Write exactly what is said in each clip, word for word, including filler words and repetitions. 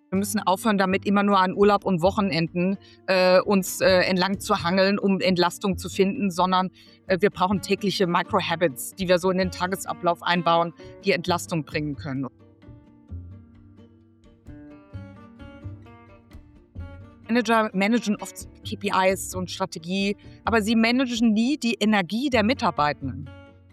Wir müssen aufhören, damit immer nur an Urlaub und Wochenenden äh, uns äh, entlang zu hangeln, um Entlastung zu finden, sondern äh, wir brauchen tägliche Micro-Habits, die wir so in den Tagesablauf einbauen, die Entlastung bringen können. Manager managen oft K P Is und Strategie, aber sie managen nie die Energie der Mitarbeitenden.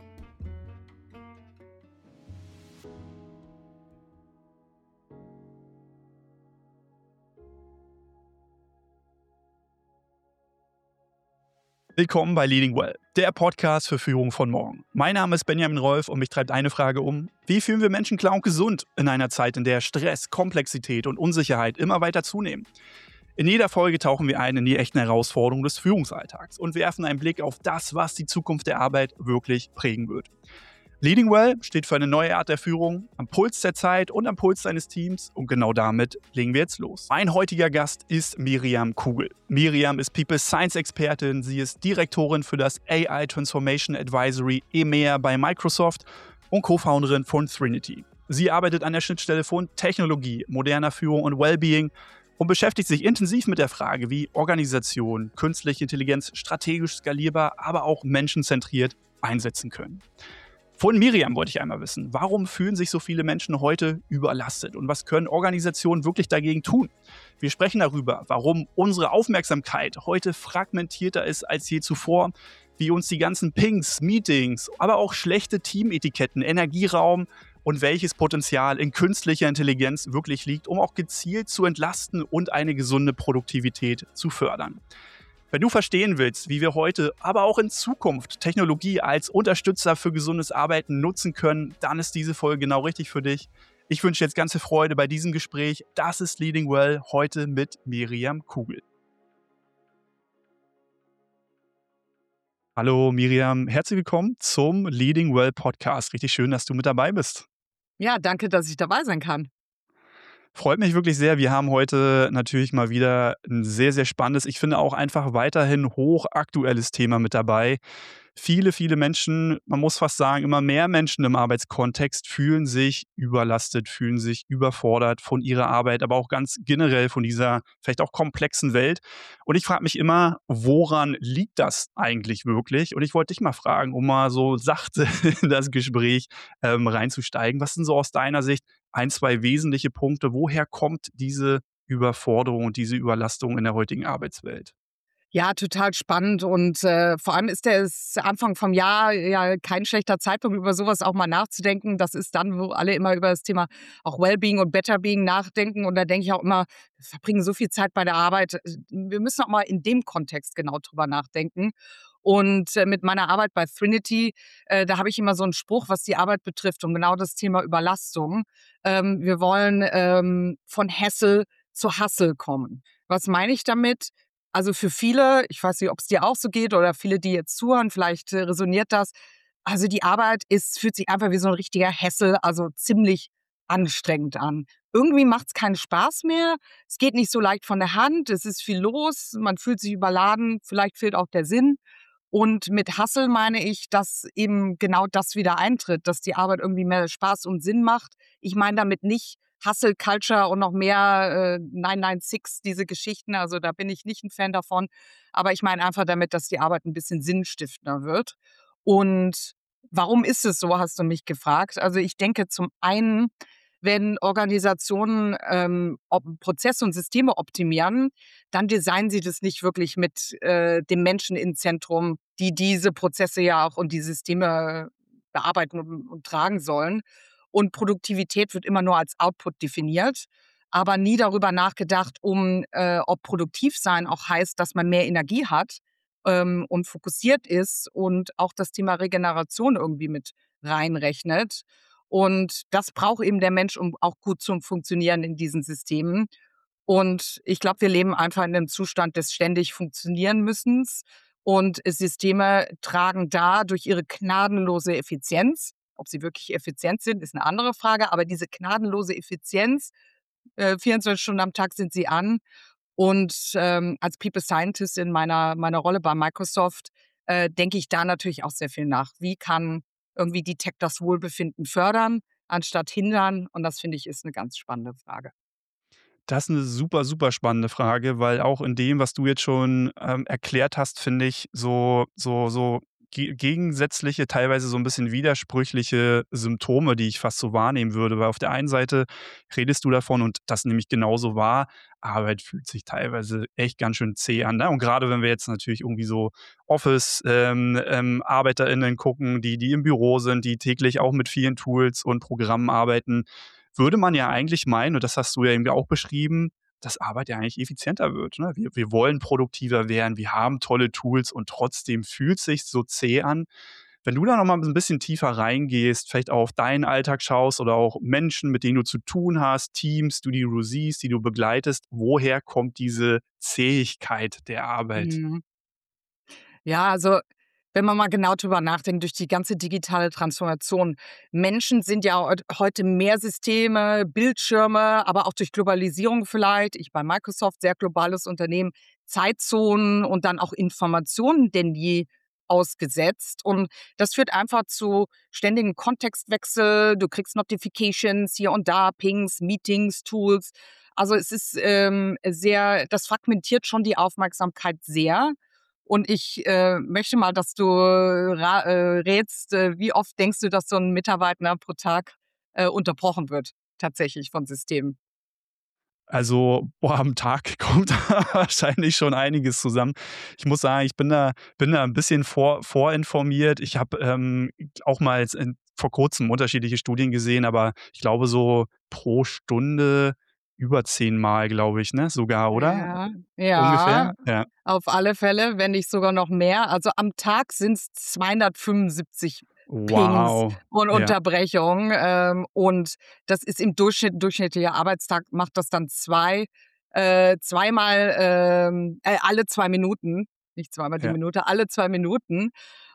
Willkommen bei Leading Well, der Podcast für Führung von morgen. Mein Name ist Benjamin Rolf und mich treibt eine Frage um: Wie führen wir Menschen klar und gesund in einer Zeit, in der Stress, Komplexität und Unsicherheit immer weiter zunehmen? In jeder Folge tauchen wir ein in die echten Herausforderungen des Führungsalltags und werfen einen Blick auf das, was die Zukunft der Arbeit wirklich prägen wird. Leading Well steht für eine neue Art der Führung, am Puls der Zeit und am Puls seines Teams, und genau damit legen wir jetzt los. Mein heutiger Gast ist Miriam Kugel. Miriam ist People Science Expertin, sie ist Direktorin für das A I Transformation Advisory E M E A bei Microsoft und Co-Founderin von Thrinity. Sie arbeitet an der Schnittstelle von Technologie, moderner Führung und Wellbeing und beschäftigt sich intensiv mit der Frage, wie Organisation künstliche Intelligenz strategisch skalierbar, aber auch menschenzentriert einsetzen können. Von Miriam wollte ich einmal wissen, warum fühlen sich so viele Menschen heute überlastet und was können Organisationen wirklich dagegen tun? Wir sprechen darüber, warum unsere Aufmerksamkeit heute fragmentierter ist als je zuvor, wie uns die ganzen Pings, Meetings, aber auch schlechte Teametiketten, Energieraum und welches Potenzial in künstlicher Intelligenz wirklich liegt, um auch gezielt zu entlasten und eine gesunde Produktivität zu fördern. Wenn du verstehen willst, wie wir heute, aber auch in Zukunft Technologie als Unterstützer für gesundes Arbeiten nutzen können, dann ist diese Folge genau richtig für dich. Ich wünsche jetzt ganze Freude bei diesem Gespräch. Das ist Leading Well, heute mit Miriam Kugel. Hallo Miriam, herzlich willkommen zum Leading Well Podcast. Richtig schön, dass du mit dabei bist. Ja, danke, dass ich dabei sein kann. Freut mich wirklich sehr. Wir haben heute natürlich mal wieder ein sehr, sehr spannendes, ich finde auch einfach weiterhin hochaktuelles Thema mit dabei. Viele, viele Menschen, man muss fast sagen, immer mehr Menschen im Arbeitskontext fühlen sich überlastet, fühlen sich überfordert von ihrer Arbeit, aber auch ganz generell von dieser vielleicht auch komplexen Welt. Und ich frage mich immer, woran liegt das eigentlich wirklich? Und ich wollte dich mal fragen, um mal so sachte in das Gespräch ähm, reinzusteigen. Was sind so aus deiner Sicht ein, zwei wesentliche Punkte? Woher kommt diese Überforderung und diese Überlastung in der heutigen Arbeitswelt? Ja, total spannend und äh, vor allem ist der es Anfang vom Jahr ja kein schlechter Zeitpunkt, über sowas auch mal nachzudenken. Das ist dann, wo alle immer über das Thema auch Wellbeing und Betterbeing nachdenken, und da denke ich auch immer, wir verbringen so viel Zeit bei der Arbeit. Wir müssen auch mal in dem Kontext genau drüber nachdenken. Und äh, mit meiner Arbeit bei Thrinity, äh, da habe ich immer so einen Spruch, was die Arbeit betrifft, und genau das Thema Überlastung. Ähm, wir wollen ähm, von Hassel zu Hustle kommen. Was meine ich damit? Also für viele, ich weiß nicht, ob es dir auch so geht oder viele, die jetzt zuhören, vielleicht äh, resoniert das. Also die Arbeit ist, fühlt sich einfach wie so ein richtiger Hassel, also ziemlich anstrengend an. Irgendwie macht es keinen Spaß mehr. Es geht nicht so leicht von der Hand. Es ist viel los. Man fühlt sich überladen. Vielleicht fehlt auch der Sinn. Und mit Hustle meine ich, dass eben genau das wieder eintritt, dass die Arbeit irgendwie mehr Spaß und Sinn macht. Ich meine damit nicht Hustle Culture und noch mehr äh, neun neun sechs, diese Geschichten. Also da bin ich nicht ein Fan davon. Aber ich meine einfach damit, dass die Arbeit ein bisschen sinnstiftender wird. Und warum ist es so, hast du mich gefragt. Also ich denke zum einen, wenn Organisationen ähm, ob Prozesse und Systeme optimieren, dann designen sie das nicht wirklich mit äh, dem Menschen im Zentrum, die diese Prozesse ja auch und die Systeme bearbeiten und, und tragen sollen. Und Produktivität wird immer nur als Output definiert, aber nie darüber nachgedacht, um äh, ob produktiv sein auch heißt, dass man mehr Energie hat ähm, und fokussiert ist und auch das Thema Regeneration irgendwie mit reinrechnet. Und das braucht eben der Mensch, um auch gut zu funktionieren in diesen Systemen. Und ich glaube, wir leben einfach in einem Zustand des ständig funktionieren müssens. Und Systeme tragen da durch ihre gnadenlose Effizienz, ob sie wirklich effizient sind, ist eine andere Frage, aber diese gnadenlose Effizienz, äh, vierundzwanzig Stunden am Tag sind sie an. Und ähm, als People Scientist in meiner, meiner Rolle bei Microsoft äh, denke ich da natürlich auch sehr viel nach. Wie kann irgendwie die Tech das Wohlbefinden fördern, anstatt hindern? Und das finde ich ist eine ganz spannende Frage. Das ist 'ne super, super spannende Frage, weil auch in dem, was du jetzt schon, ähm, erklärt hast, finde ich so so so ge gegensätzliche, teilweise so 'n bisschen widersprüchliche Symptome, die ich fast so wahrnehmen würde. Weil auf der einen Seite redest du davon und das nehme ich genauso wahr, Arbeit fühlt sich teilweise echt ganz schön zäh an, ne? Und grade wenn wir jetzt natürlich irgendwie so Office ähm, ähm, ArbeiterInnen gucken, die die im Büro sind, die täglich auch mit vielen Tools und Programmen arbeiten, würde man ja eigentlich meinen, und das hast du ja eben auch beschrieben, dass Arbeit ja eigentlich effizienter wird, ne? Wir wir wollen produktiver werden, wir haben tolle Tools und trotzdem fühlt's sich so zäh an. Wenn du da noch mal 'n bisschen tiefer reingehst, vielleicht auch auf deinen Alltag schaust oder auch Menschen, mit denen du zu tun hast, Teams, du die du siehst, die du begleitest, woher kommt diese Zähigkeit der Arbeit? Mhm. Ja, also, wenn man mal genau drüber nachdenkt, durch die ganze digitale Transformation. Menschen sind ja heut heute mehr Systeme, Bildschirme, aber auch durch Globalisierung vielleicht, ich bei Microsoft, sehr globales Unternehmen, Zeitzonen und dann auch Informationen denn je ausgesetzt. Und das führt einfach zu ständigem Kontextwechsel. Du kriegst Notifications hier und da, Pings, Meetings, Tools. Also, es ist, ähm, sehr das fragmentiert schon die Aufmerksamkeit sehr. Und ich, äh, möchte mal, dass du ra äh, rätst, äh, wie oft denkst du, dass so 'n Mitarbeiter pro Tag, äh, unterbrochen wird tatsächlich von Systemen? Also, boah, am Tag kommt da wahrscheinlich schon einiges zusammen. Ich muss sagen, ich bin da bin da 'n bisschen vor vorinformiert. Ich habe, ähm, auch mal jetzt in vor Kurzem unterschiedliche Studien gesehen, aber ich glaube so pro Stunde über zehn Mal, glaube ich, ne, sogar, oder? Ja, Ungefähr? ja, Ja. auf alle Fälle, wenn nicht sogar noch mehr. Also, am Tag sind's zweihundertfünfundsiebzig Pings Wow, und ja. Unterbrechungen, ähm, und das ist im Durchschnitt durchschnittlicher Arbeitstag macht das dann zwei äh, zweimal, ähm äh, alle zwei Minuten, nicht zweimal die Ja. Minute, alle zwei Minuten.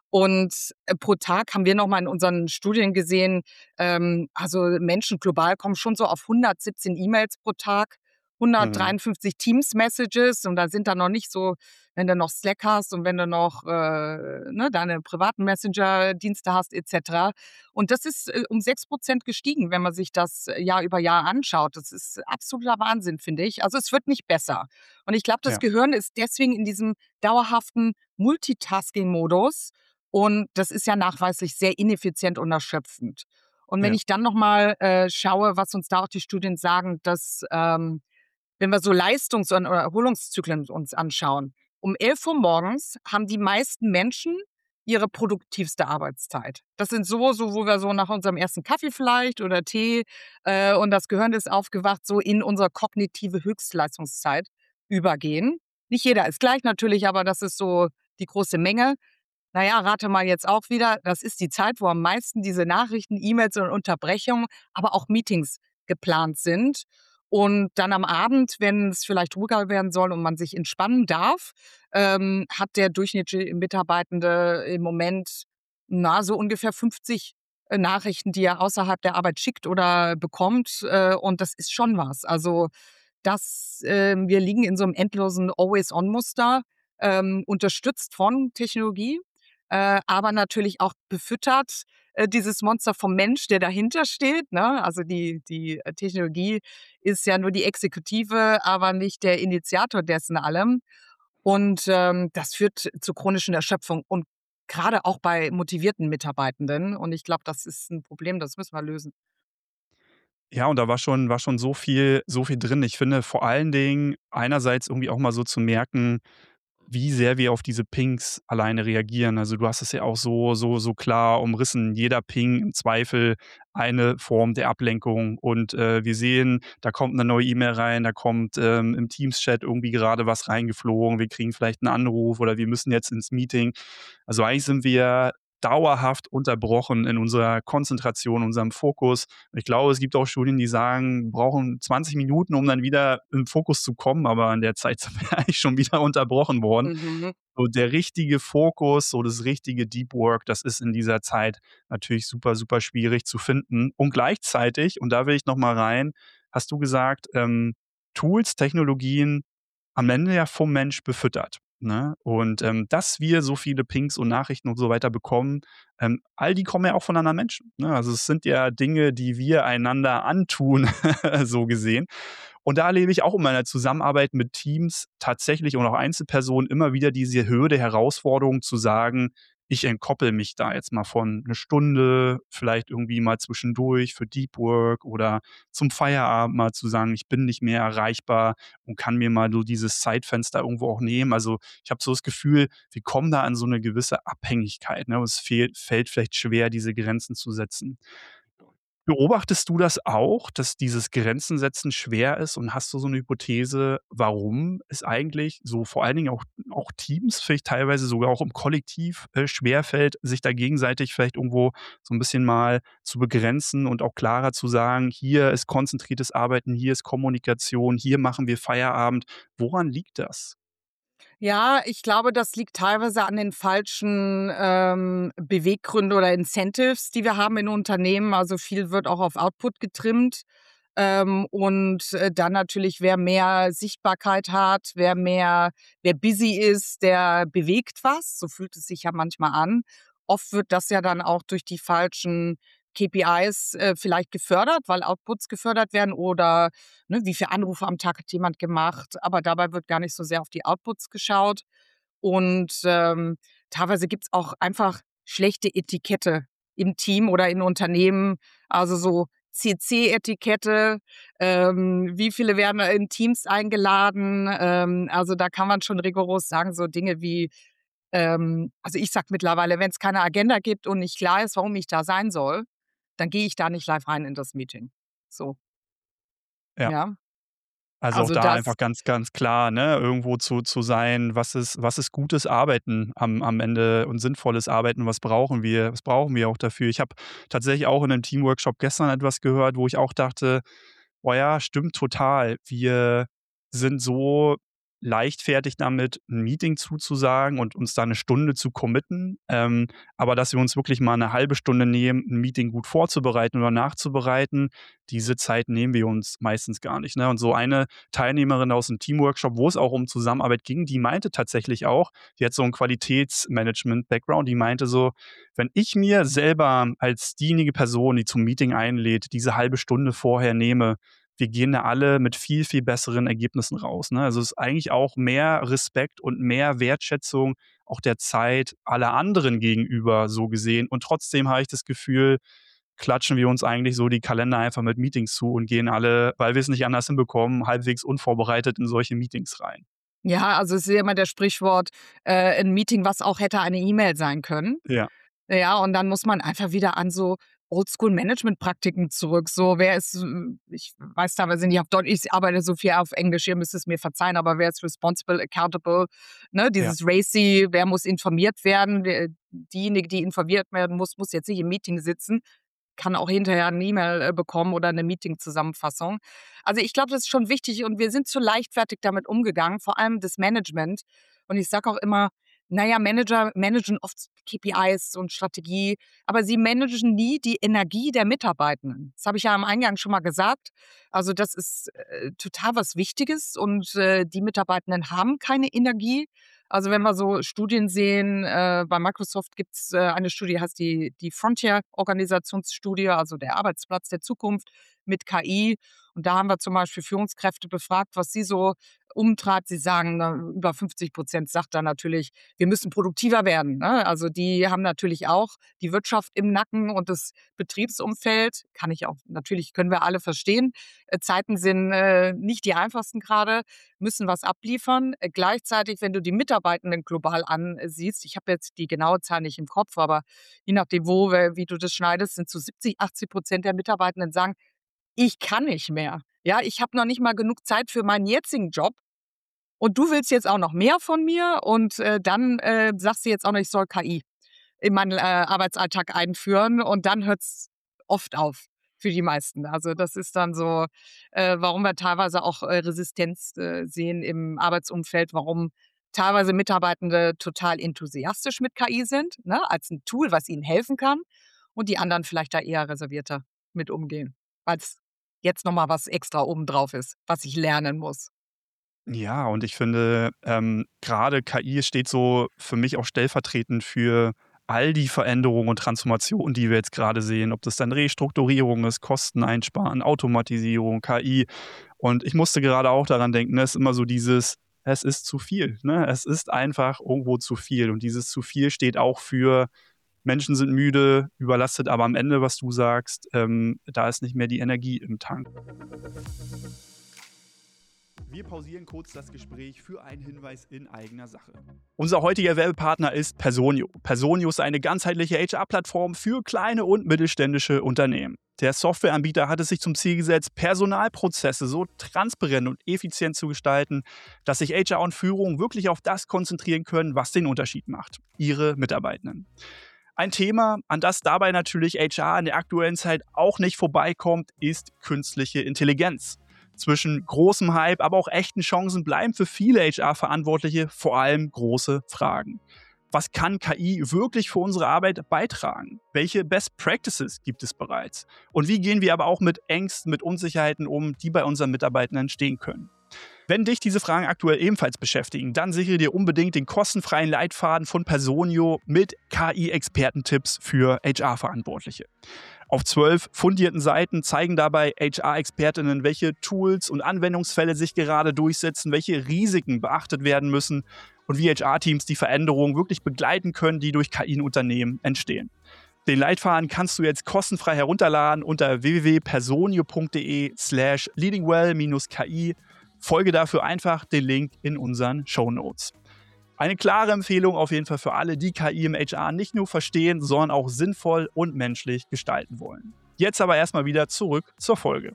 Und, äh, pro Tag haben wir noch mal in unseren Studien gesehen, ähm, also, Menschen global kommen schon so auf hundertsiebzehn E-Mails pro Tag, Mhm. hundertdreiundfünfzig Teams-Messages und da sind dann noch nicht so wenn du noch Slack hast und wenn du noch, äh, ne, deine privaten Messenger-Dienste hast et cetera. Und das ist, äh, um sechs Prozent gestiegen, wenn man sich das Jahr über Jahr anschaut. Das ist absoluter Wahnsinn, finde ich. Also, es wird nicht besser. Und ich glaube, das Ja. Gehirn ist deswegen in diesem dauerhaften Multitasking-Modus und das ist ja nachweislich sehr ineffizient und erschöpfend. Und wenn Ja. ich dann noch mal, äh, schaue, was uns da auch die Studien sagen, dass, ähm, wenn wir so Leistungs und oder Erholungszyklen uns anschauen, um elf Uhr morgens haben die meisten Menschen ihre produktivste Arbeitszeit. Das sind so so, wo wir so nach unserem ersten Kaffee vielleicht oder Tee äh, und das Gehirn ist aufgewacht, so in unsere kognitive Höchstleistungszeit übergehen. Nicht jeder ist gleich natürlich, aber das ist so die große Menge. Na ja, rate mal jetzt auch wieder, das ist die Zeit, wo am meisten diese Nachrichten, E-Mails und Unterbrechungen, aber auch Meetings geplant sind. Und dann am Abend, wenn's vielleicht ruhiger werden soll und man sich entspannen darf, ähm, hat der durchschnittliche Mitarbeitende im Moment, na, so ungefähr fünfzig, äh, Nachrichten, die er außerhalb der Arbeit schickt oder bekommt, äh, und das ist schon was. Also, das ähm, wir liegen in so 'nem endlosen Always-on-Muster, ähm, unterstützt von Technologie, äh, aber natürlich auch befüttert, äh, dieses Monster vom Mensch, der dahinter steht, ne? Also, die die Technologie ist ja nur die Exekutive, aber nicht der Initiator dessen allem. Und, ähm, das führt zu chronischen Erschöpfung und grade auch bei motivierten Mitarbeitenden. Und ich glaube, das ist 'n Problem, das müssen wir lösen. Ja, und da war schon war schon so viel so viel drin. Ich finde vor allen Dingen einerseits irgendwie auch mal so zu merken, wie sehr wir auf diese Pings alleine reagieren. Also, du hast es ja auch so so so klar umrissen. Jeder Ping im Zweifel eine Form der Ablenkung. Und, äh, wir sehen, da kommt 'ne neue E-Mail rein, da kommt, ähm, im Teams-Chat irgendwie gerade was reingeflogen. Wir kriegen vielleicht 'n Anruf oder wir müssen jetzt ins Meeting. Also, eigentlich sind wir dauerhaft unterbrochen in unserer Konzentration, unserem Fokus. Ich glaube, es gibt auch Studien, die sagen, wir brauchen zwanzig Minuten, um dann wieder in Fokus zu kommen, aber in der Zeit sind wir eigentlich schon wieder unterbrochen worden. Mhm. So der richtige Fokus, so das richtige Deep Work, das ist in dieser Zeit natürlich super, super schwierig zu finden. Und gleichzeitig, und da will ich noch mal rein, hast du gesagt, ähm, Tools, Technologien am Ende ja vom Mensch befüttert, ne? Und, ähm, dass wir so viele Pings und Nachrichten und so weiter bekommen, ähm, all die kommen ja auch von anderen Menschen, ne? Also, es sind ja Dinge, die wir einander antun, so gesehen. Und da erlebe ich auch in meiner Zusammenarbeit mit Teams tatsächlich und auch Einzelpersonen immer wieder diese Hürde, Herausforderung zu sagen, ich entkoppel mich da jetzt mal von eine Stunde, vielleicht irgendwie mal zwischendurch für Deep Work oder zum Feierabend mal zu sagen, ich bin nicht mehr erreichbar und kann mir mal so dieses Zeitfenster irgendwo auch nehmen. Also, ich habe so das Gefühl, wir kommen da an so eine gewisse Abhängigkeit, ne? Und es fehlt fällt vielleicht schwer, diese Grenzen zu setzen. Beobachtest du das auch, dass dieses Grenzen setzen schwer ist und hast du so 'ne Hypothese, warum es eigentlich so vor allen Dingen auch auch Teams vielleicht teilweise sogar auch im Kollektiv, äh, schwerfällt, sich da gegenseitig vielleicht irgendwo so 'n bisschen mal zu begrenzen und auch klarer zu sagen: „Hier ist konzentriertes Arbeiten, hier ist Kommunikation, hier machen wir Feierabend.“ Woran liegt das? Ja, ich glaube, das liegt teilweise an den falschen, ähm, Beweggründe oder Incentives, die wir haben in Unternehmen. Also, viel wird auch auf Output getrimmt. Ähm, und, äh, dann natürlich, wer mehr Sichtbarkeit hat, wer mehr wer busy ist, der bewegt was. So fühlt es sich ja manchmal an. Oft wird das ja dann auch durch die falschen K P Is, äh, vielleicht gefördert, weil Outputs gefördert werden oder, ne, wie viele Anrufe am Tag hat jemand gemacht, aber dabei wird gar nicht so sehr auf die Outputs geschaut. Und, ähm, teilweise gibt's auch einfach schlechte Etikette im Team oder in Unternehmen, also so C C-Etikette, ähm, wie viele werden in Teams eingeladen? Ähm, also, da kann man schon rigoros sagen, so Dinge wie, ähm also, ich sage mittlerweile, wenn's keine Agenda gibt und nicht klar ist, warum ich da sein soll, dann gehe ich da nicht live rein in das Meeting. So, Ja. ja. Also, auch Also, da das einfach ganz, ganz klar, ne, irgendwo zu zu sein, was ist was ist gutes Arbeiten am am Ende und sinnvolles Arbeiten, was brauchen wir was brauchen wir auch dafür? Ich habe tatsächlich auch in 'nem Teamworkshop gestern etwas gehört, wo ich auch dachte: „Oh ja, stimmt total. Wir sind so leichtfertig damit, 'n Meeting zuzusagen und uns da 'ne Stunde zu committen, ähm, aber dass wir uns wirklich mal 'ne halbe Stunde nehmen, 'n Meeting gut vorzubereiten oder nachzubereiten, diese Zeit nehmen wir uns meistens gar nicht“, ne? Und so eine Teilnehmerin aus 'm Teamworkshop, wo es auch um Zusammenarbeit ging, die meinte tatsächlich auch, die hat so 'n Qualitätsmanagement-Background, die meinte so: „Wenn ich mir selber als diejenige Person, die zum Meeting einlädt, diese halbe Stunde vorher nehme, wir gehen da alle mit viel, viel besseren Ergebnissen raus“, ne? Also, es ist eigentlich auch mehr Respekt und mehr Wertschätzung auch der Zeit aller anderen gegenüber so gesehen. Und trotzdem habe ich das Gefühl, klatschen wir uns eigentlich so die Kalender einfach mit Meetings zu und gehen alle, weil wir es nicht anders hinbekommen, halbwegs unvorbereitet in solche Meetings rein. ja, also, es ist ja immer das Sprichwort, äh, 'n Meeting, was auch hätte eine E-Mail sein können. Ja, Ja, und dann muss man einfach wieder an so Oldschool-Management-Praktiken zurück. So, wer ist, hm ich weiß teilweise nicht auf Deutsch, ich arbeite so viel auf Englisch, ihr müsst es mir verzeihen, aber wer ist responsible, accountable, ne, ja. dieses RACI, wer muss informiert werden? Wer diejenige, die informiert werden muss, muss jetzt nicht im Meeting sitzen, kann auch hinterher 'ne E-Mail, äh, bekommen oder 'ne Meeting-Zusammenfassung. Also, ich glaube, das ist schon wichtig und wir sind zu leichtfertig damit umgegangen, vor allem das Management. Und ich sage auch immer, na ja, Manager managen oft K P Is und Strategie, aber sie managen nie die Energie der Mitarbeitenden. Das habe ich ja am Eingang schon mal gesagt. Also, das ist, äh, total was Wichtiges und, äh, die Mitarbeitenden haben keine Energie. Also, wenn wir so Studien sehen, äh, bei Microsoft gibt's, äh, eine Studie, heißt die die Frontier-Organisationsstudie, also der Arbeitsplatz der Zukunft mit K I. Und da haben wir zum Beispiel Führungskräfte befragt, was sie so umtreibt. Sie sagen, na, über fünfzig Prozent sagt da natürlich, wir müssen produktiver werden, ne? Also, die haben natürlich auch die Wirtschaft im Nacken und das Betriebsumfeld. Kann ich auch natürlich können wir alle verstehen. Äh, Zeiten sind, äh, nicht die einfachsten grade, müssen was abliefern. Äh, gleichzeitig, wenn du die Mitarbeitenden global ansiehst, ich habe jetzt die genaue Zahl nicht im Kopf, aber je nachdem, wo we wie du das schneidest, sind so siebzig, achtzig Prozent der Mitarbeitenden sagen: „Ich kann nicht mehr. Ja, ich habe noch nicht mal genug Zeit für meinen jetzigen Job und du willst jetzt auch noch mehr von mir und, äh, dann, äh, sagst du jetzt auch noch, ich soll K I in meinen, äh, Arbeitsalltag einführen und dann hört's oft auf für die meisten. Also, das ist dann so, äh, warum wir teilweise auch, äh, Resistenz, äh, sehen im Arbeitsumfeld, warum teilweise Mitarbeitende total enthusiastisch mit K I sind, ne, als 'n Tool, was ihnen helfen kann und die anderen vielleicht da eher reservierter mit umgehen, weil's jetzt noch mal was extra obendrauf ist, was ich lernen muss. Ja, und ich finde, ähm, grade K I steht so für mich auch stellvertretend für all die Veränderungen und Transformationen, die wir jetzt gerade sehen, ob das dann Restrukturierung ist, Kosten einsparen, Automatisierung, K I. Und ich musste gerade auch daran denken, es ist immer so dieses, es ist zu viel. Ne? Es ist einfach irgendwo zu viel. Und dieses zu viel steht auch für Menschen sind müde, überlastet, aber am Ende, was du sagst, ähm, da ist nicht mehr die Energie im Tank. Wir pausieren kurz das Gespräch für einen Hinweis in eigener Sache. Unser heutiger Werbepartner ist Personio. Personio ist eine ganzheitliche H R-Plattform für kleine und mittelständische Unternehmen. Der Softwareanbieter hat es sich zum Ziel gesetzt, Personalprozesse so transparent und effizient zu gestalten, dass sich H R und Führung wirklich auf das konzentrieren können, was den Unterschied macht: ihre Mitarbeitenden. Ein Thema, an das dabei natürlich H R in der aktuellen Zeit auch nicht vorbeikommt, ist künstliche Intelligenz. Zwischen großem Hype, aber auch echten Chancen bleiben für viele H R-Verantwortliche vor allem große Fragen. Was kann K I wirklich für unsere Arbeit beitragen? Welche Best Practices gibt es bereits? Und wie gehen wir aber auch mit Ängsten, mit Unsicherheiten um, die bei unseren Mitarbeitern entstehen können? Wenn dich diese Fragen aktuell ebenfalls beschäftigen, dann sichere dir unbedingt den kostenfreien Leitfaden von Personio mit K I-Expertentipps für H R-Verantwortliche. Auf zwölf fundierten Seiten zeigen dabei H R-Expertinnen, welche Tools und Anwendungsfälle sich gerade durchsetzen, welche Risiken beachtet werden müssen und wie H R-Teams die Veränderungen wirklich begleiten können, die durch K I in Unternehmen entstehen. Den Leitfaden kannst du jetzt kostenfrei herunterladen unter w w w punkt personio punkt d e slash leadingwell K I. Folge dafür einfach den Link in unseren Shownotes. Eine klare Empfehlung auf jeden Fall für alle, die K I im H R nicht nur verstehen, sondern auch sinnvoll und menschlich gestalten wollen. Jetzt aber erstmal wieder zurück zur Folge.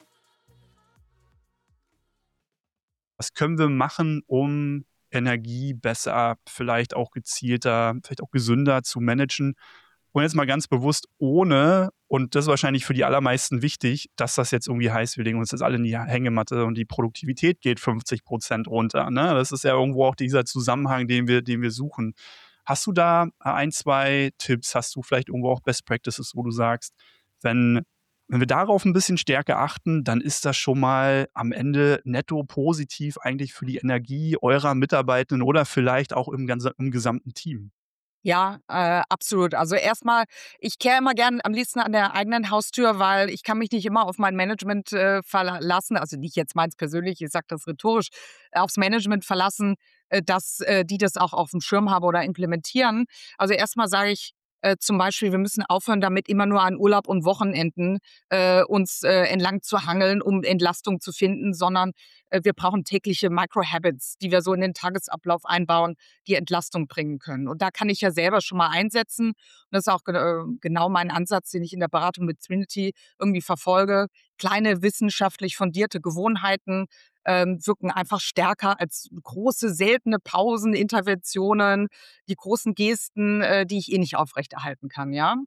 Was können wir machen, um Energie besser, vielleicht auch gezielter, vielleicht auch gesünder zu managen? Und jetzt mal ganz bewusst ohne, und das ist wahrscheinlich für die allermeisten wichtig, dass das jetzt irgendwie heißt, wir legen uns jetzt alle in die Hängematte und die Produktivität geht fünfzig Prozent runter. Ne? Das ist ja irgendwo auch dieser Zusammenhang, den wir, den wir suchen. Hast du da ein, zwei Tipps? Hast du vielleicht irgendwo auch Best Practices, wo du sagst, wenn, wenn wir darauf ein bisschen stärker achten, dann ist das schon mal am Ende netto positiv eigentlich für die Energie eurer Mitarbeitenden oder vielleicht auch im, ganzen, im gesamten Team? Ja, äh, absolut. Also erstmal, ich kehre immer gern am liebsten an der eigenen Haustür, weil ich kann mich nicht immer auf mein Management äh, verlassen, also nicht jetzt meins persönlich, ich sage das rhetorisch, äh, aufs Management verlassen, äh, dass äh, die das auch auf dem Schirm haben oder implementieren. Also erstmal sage ich äh, zum Beispiel, wir müssen aufhören, damit immer nur an Urlaub und Wochenenden äh, uns äh, entlang zu hangeln, um Entlastung zu finden, sondern äh, wir brauchen tägliche Micro-Habits, die wir so in den Tagesablauf einbauen, die Entlastung bringen können. Und da kann ich ja selber schon mal einsetzen. Und das ist auch äh, genau mein Ansatz, den ich in der Beratung mit Trinity irgendwie verfolge. Kleine wissenschaftlich fundierte Gewohnheiten ähm, wirken einfach stärker als große, seltene Pausen, Interventionen, die großen Gesten, äh, die ich eh nicht aufrechterhalten kann, ja.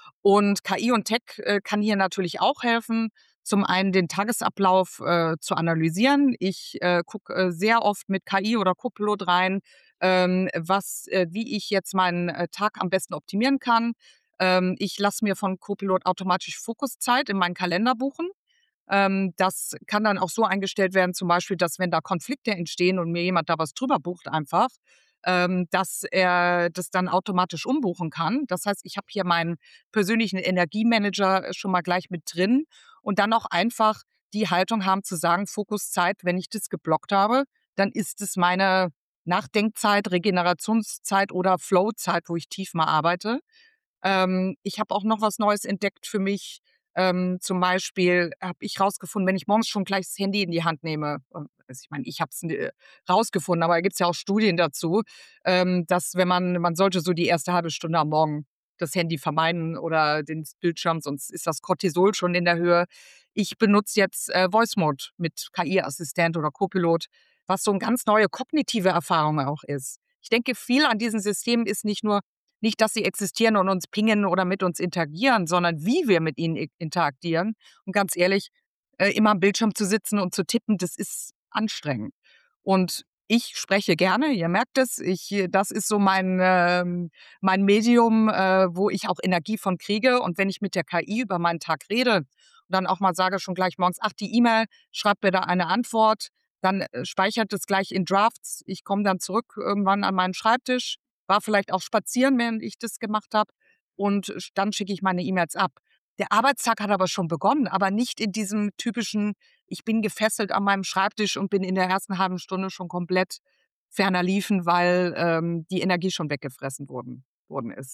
Und K I und Tech äh, kann hier natürlich auch helfen, zum einen den Tagesablauf äh, zu analysieren. Ich äh, gucke äh, sehr oft mit K I oder Copilot rein, ähm, was, äh, wie ich jetzt meinen äh, Tag am besten optimieren kann. Ähm, ich lasse mir von Copilot automatisch Fokuszeit in meinen Kalender buchen. Ähm, das kann dann auch so eingestellt werden, zum Beispiel, dass wenn da Konflikte entstehen und mir jemand da was drüber bucht einfach, ähm, dass er das dann automatisch umbuchen kann. Das heißt, ich habe hier meinen persönlichen Energiemanager schon mal gleich mit drin und dann auch einfach die Haltung haben zu sagen, Fokuszeit, wenn ich das geblockt habe, dann ist es meine Nachdenkzeit, Regenerationszeit oder Flowzeit, wo ich tief mal arbeite. Ähm, ich habe auch noch was Neues entdeckt für mich. Ähm, zum Beispiel habe ich rausgefunden, wenn ich morgens schon gleich das Handy in die Hand nehme, und also ich meine, ich habe es äh, rausgefunden, aber da gibt es ja auch Studien dazu, ähm, dass wenn man, man sollte so die erste halbe Stunde am Morgen das Handy vermeiden oder den Bildschirm, sonst ist das Cortisol schon in der Höhe. Ich benutze jetzt äh, Voice Mode mit K I-Assistent oder Copilot, was so eine ganz neue kognitive Erfahrung auch ist. Ich denke, viel an diesen Systemen ist nicht nur nicht, dass sie existieren und uns pingen oder mit uns interagieren, sondern wie wir mit ihnen i- interagieren. Und ganz ehrlich, äh, immer am Bildschirm zu sitzen und zu tippen, das ist anstrengend. Und ich spreche gerne, ihr merkt es. Ich, äh, das ist so mein, ähm, mein Medium, äh, wo ich auch Energie von kriege. Und wenn ich mit der K I über meinen Tag rede und dann auch mal sage schon gleich morgens, ach, die E-Mail, schreibt mir da eine Antwort, dann äh, speichert es gleich in Drafts. Ich komme dann zurück irgendwann an meinen Schreibtisch, war vielleicht auch spazieren, während ich das gemacht habe und dann schicke ich meine E-Mails ab. Der Arbeitstag hat aber schon begonnen, aber nicht in diesem typischen, ich bin gefesselt an meinem Schreibtisch und bin in der ersten halben Stunde schon komplett ferner liefen, weil ähm, die Energie schon weggefressen worden, worden ist.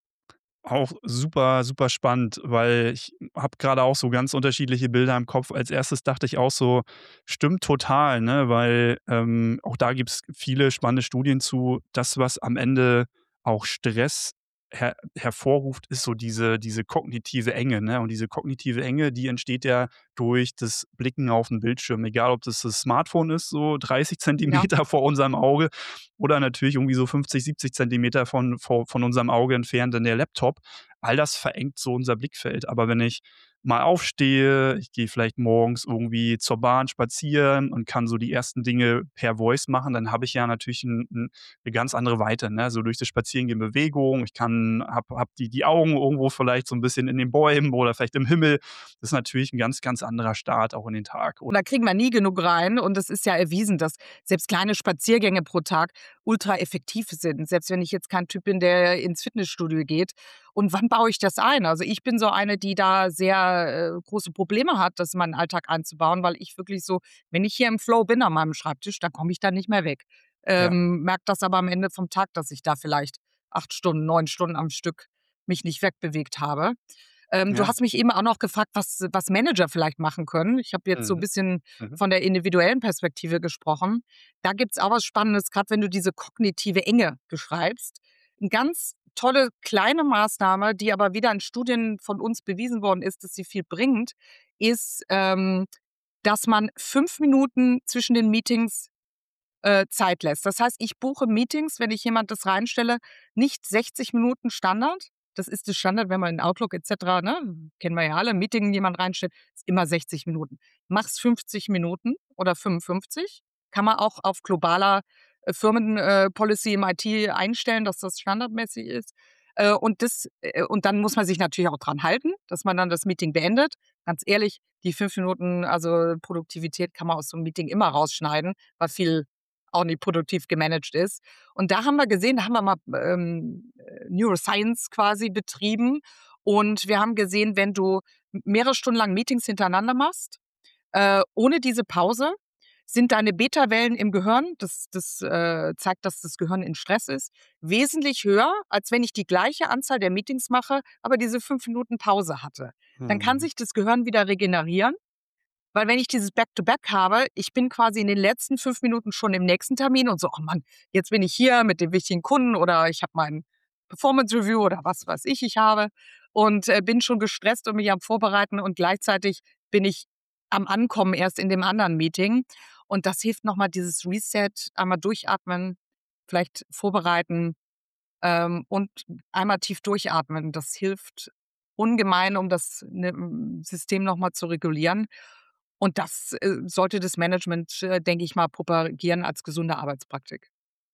Auch super, super spannend, weil ich habe gerade auch so ganz unterschiedliche Bilder im Kopf. Als erstes dachte ich auch so, stimmt total, ne? Weil, ähm, auch da gibt's viele spannende Studien zu. Das, was am Ende auch Stress her hervorruft, ist so diese diese kognitive Enge, ne? Und diese kognitive Enge, die entsteht ja durch das Blicken auf 'n Bildschirm. Egal, ob das das Smartphone ist, so dreißig Ja. Zentimeter vor unserem Auge oder natürlich irgendwie so fünfzig, siebzig Zentimeter von vor von unserem Auge entfernt dann der Laptop. All das verengt so unser Blickfeld. Aber wenn ich mal aufstehe, ich gehe vielleicht morgens irgendwie zur Bahn spazieren und kann so die ersten Dinge per Voice machen, dann habe ich ja natürlich 'n 'n 'ne ganz andere Weite, ne? So durch das Spazierengehen Bewegung. Ich kann habe habe die die Augen irgendwo vielleicht so 'n bisschen in den Bäumen oder vielleicht im Himmel. Das ist natürlich 'n ganz, ganz anderer Start auch in den Tag. Und da kriegen wir nie genug rein und es ist ja erwiesen, dass selbst kleine Spaziergänge pro Tag ultra effektiv sind, selbst wenn ich jetzt kein Typ bin, der ins Fitnessstudio geht. Und wann baue ich das ein? Also, ich bin so eine, die da sehr, äh, große Probleme hat, das in meinen Alltag einzubauen, weil ich wirklich so, wenn ich hier im Flow bin an meinem Schreibtisch, dann komme ich da nicht mehr weg. Ja. Ähm, merke das aber am Ende vom Tag, dass ich da vielleicht acht Stunden, neun Stunden am Stück mich nicht wegbewegt habe. Ähm, du Ja. hast mich eben auch noch gefragt, was was Manager vielleicht machen können. Ich habe jetzt so 'n Mhm. bisschen Mhm. von der individuellen Perspektive gesprochen. Da gibt's auch was Spannendes, grad wenn du diese kognitive Enge beschreibst. 'N ganz tolle kleine Maßnahme, die aber wieder in Studien von uns bewiesen worden ist, dass sie viel bringt, ist, ähm, dass man fünf Minuten zwischen den Meetings, äh, Zeit lässt. Das heißt, ich buche Meetings, wenn ich jemand das reinstelle, nicht sechzig Minuten Standard. Das ist das Standard, wenn man in Outlook et cetera, ne, kennen wir ja alle, Meeting jemand reinstellt, ist immer sechzig Minuten. Mach's fünfzig Minuten oder fünfundfünfzig. Kann man auch auf globaler, äh, Firmen äh, Policy im I T einstellen, dass das standardmäßig ist. Äh, und das äh, und dann muss man sich natürlich auch dran halten, dass man dann das Meeting beendet. Ganz ehrlich, die fünf Minuten, also Produktivität kann man aus so 'nem Meeting immer rausschneiden, weil viel auch nicht produktiv gemanagt ist. Und da haben wir gesehen, da haben wir mal, ähm, äh, Neuroscience quasi betrieben und wir haben gesehen, wenn du m mehrere Stunden lang Meetings hintereinander machst, äh, ohne diese Pause, sind deine Beta-Wellen im Gehirn, das das, äh, zeigt, dass das Gehirn in Stress ist, wesentlich höher, als wenn ich die gleiche Anzahl der Meetings mache, aber diese fünf Minuten Pause hatte. Dann kann Mhm. sich das Gehirn wieder regenerieren, weil wenn ich dieses Back-to-Back habe, ich bin quasi in den letzten fünf Minuten schon im nächsten Termin und so: „Oh Mann, jetzt bin ich hier mit dem wichtigen Kunden oder ich habe mein Performance Review“ oder was weiß ich, ich habe und, äh, bin schon gestresst und mich am Vorbereiten und gleichzeitig bin ich am Ankommen erst in dem anderen Meeting. Und das hilft noch mal dieses Reset, einmal durchatmen, vielleicht vorbereiten, ähm, und einmal tief durchatmen. Das hilft ungemein, um das, ne, hm, System noch mal zu regulieren. Und das, äh, sollte das Management, äh, denke ich mal, propagieren als gesunde Arbeitspraktik.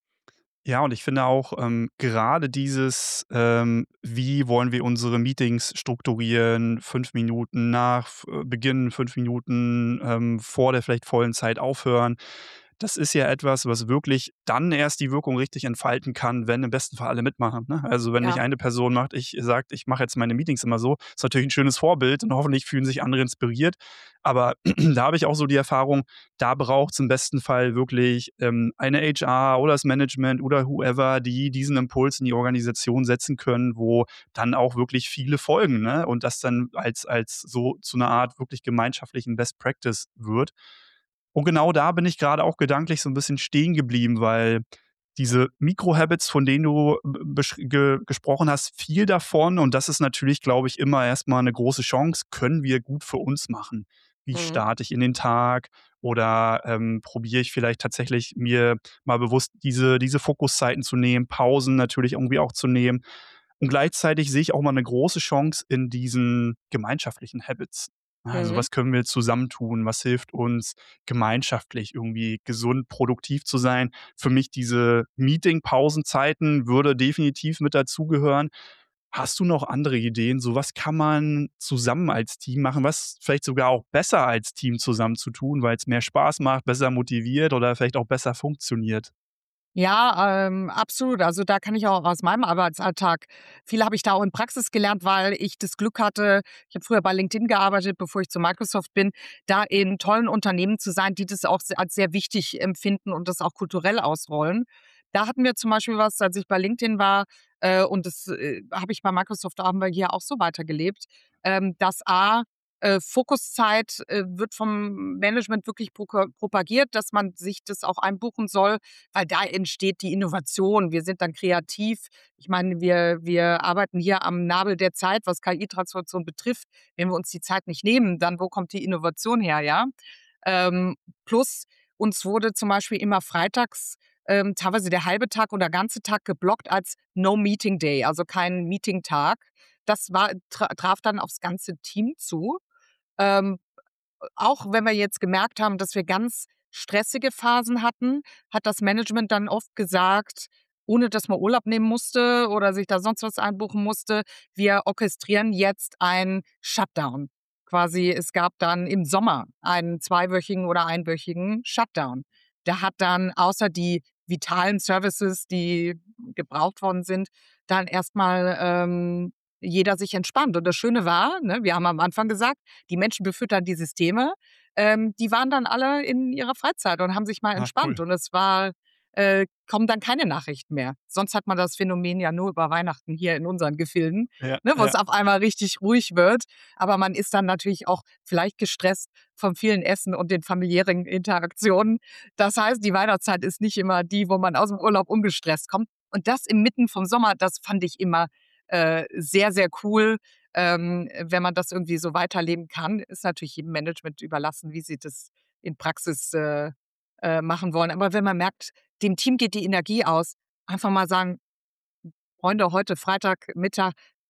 Ja, und ich finde auch, ähm, gerade dieses, ähm, wie wollen wir unsere Meetings strukturieren, fünf Minuten nach f äh, Beginn, fünf Minuten, ähm, vor der vielleicht vollen Zeit aufhören. Das ist ja etwas, was wirklich dann erst die Wirkung richtig entfalten kann, wenn im besten Fall alle mitmachen, ne? Also, wenn nicht Ja. eine Person macht ich sagt: „Ich mache jetzt meine Meetings immer so“, ist natürlich 'n schönes Vorbild und hoffentlich fühlen sich andere inspiriert. Aber da habe ich auch so die Erfahrung, da braucht's im besten Fall wirklich, ähm, eine H R oder das Management oder whoever, die diesen Impuls in die Organisation setzen können, wo dann auch wirklich viele folgen, ne? Und das dann als als so zu 'ner Art wirklich gemeinschaftlichen Best Practice wird. Und genau da bin ich grade auch gedanklich so 'n bisschen stehen geblieben, weil diese Mikro-Habits, von denen du b besch ge gesprochen hast, viel davon und das ist natürlich, glaube ich, immer erst mal 'ne große Chance, können wir gut für uns machen. Wie Mhm. starte ich in den Tag oder, ähm, probiere ich vielleicht tatsächlich, mir mal bewusst diese diese Fokuszeiten zu nehmen, Pausen natürlich irgendwie auch zu nehmen. Und gleichzeitig sehe ich auch mal 'ne große Chance in diesen gemeinschaftlichen Habits. Also, Mhm. was können wir zusammentun? Was hilft uns, gemeinschaftlich irgendwie gesund produktiv zu sein? Für mich diese Meeting-Pausenzeiten würde definitiv mit dazugehören. Hast du noch andere Ideen? So, was kann man zusammen als Team machen? Was vielleicht sogar auch besser als Team zusammen zu tun, weil's mehr Spaß macht, besser motiviert oder vielleicht auch besser funktioniert? Ja, ähm, absolut. Also, da kann ich auch aus meinem Arbeitsalltag viel habe ich da auch in Praxis gelernt, weil ich das Glück hatte ich habe früher bei LinkedIn gearbeitet, bevor ich zu Microsoft bin, da in tollen Unternehmen zu sein, die das auch se als sehr wichtig empfinden und das auch kulturell ausrollen. Da hatten wir zum Beispiel was, als ich bei LinkedIn war, äh, und das, äh, habe ich bei Microsoft haben wir hier auch so weitergelebt, ähm, dass A, äh, Fokuszeit, äh, wird vom Management wirklich proka propagiert, dass man sich das auch einbuchen soll, weil da entsteht die Innovation. Wir sind dann kreativ. Ich meine, wir wir arbeiten hier am Nabel der Zeit, was K I-Transformation betrifft. Wenn wir uns die Zeit nicht nehmen, dann wo kommt die Innovation her, ja? Ähm, plus uns wurde zum Beispiel immer freitags, ähm, teilweise der halbe Tag oder ganze Tag geblockt als No Meeting Day, also kein Meeting-Tag. Das war tra traf dann aufs ganze Team zu. Ähm, auch wenn wir jetzt gemerkt haben, dass wir ganz stressige Phasen hatten, hat das Management dann oft gesagt, ohne dass man Urlaub nehmen musste oder sich da sonst was einbuchen musste: „Wir orchestrieren jetzt einen Shutdown." Quasi, es gab dann im Sommer einen zweiwöchigen oder einwöchigen Shutdown. Da hat dann außer die vitalen Services, die gebraucht worden sind, dann erst mal, ähm, jeder sich entspannt. Und das Schöne war, ne, wir haben am Anfang gesagt, die Menschen befüttern die Systeme. Ähm, die waren dann alle in ihrer Freizeit und haben sich mal Ah, entspannt. cool. Und es war äh, kommen dann keine Nachrichten mehr. Sonst hat man das Phänomen ja nur über Weihnachten hier in unseren Gefilden, Ja, ne, wo es ja. auf einmal richtig ruhig wird. Aber man ist dann natürlich auch vielleicht gestresst vom vielen Essen und den familiären Interaktionen. Das heißt, die Weihnachtszeit ist nicht immer die, wo man aus dem Urlaub ungestresst kommt. Und das inmitten vom Sommer, das fand ich immer äh, sehr, sehr cool. Ähm, wenn man das irgendwie so weiterleben kann, ist natürlich jedem Management überlassen, wie sie das in Praxis äh, äh, machen wollen. Aber wenn man merkt, dem Team geht die Energie aus, einfach mal sagen: „Freunde, heute Freitagmittag,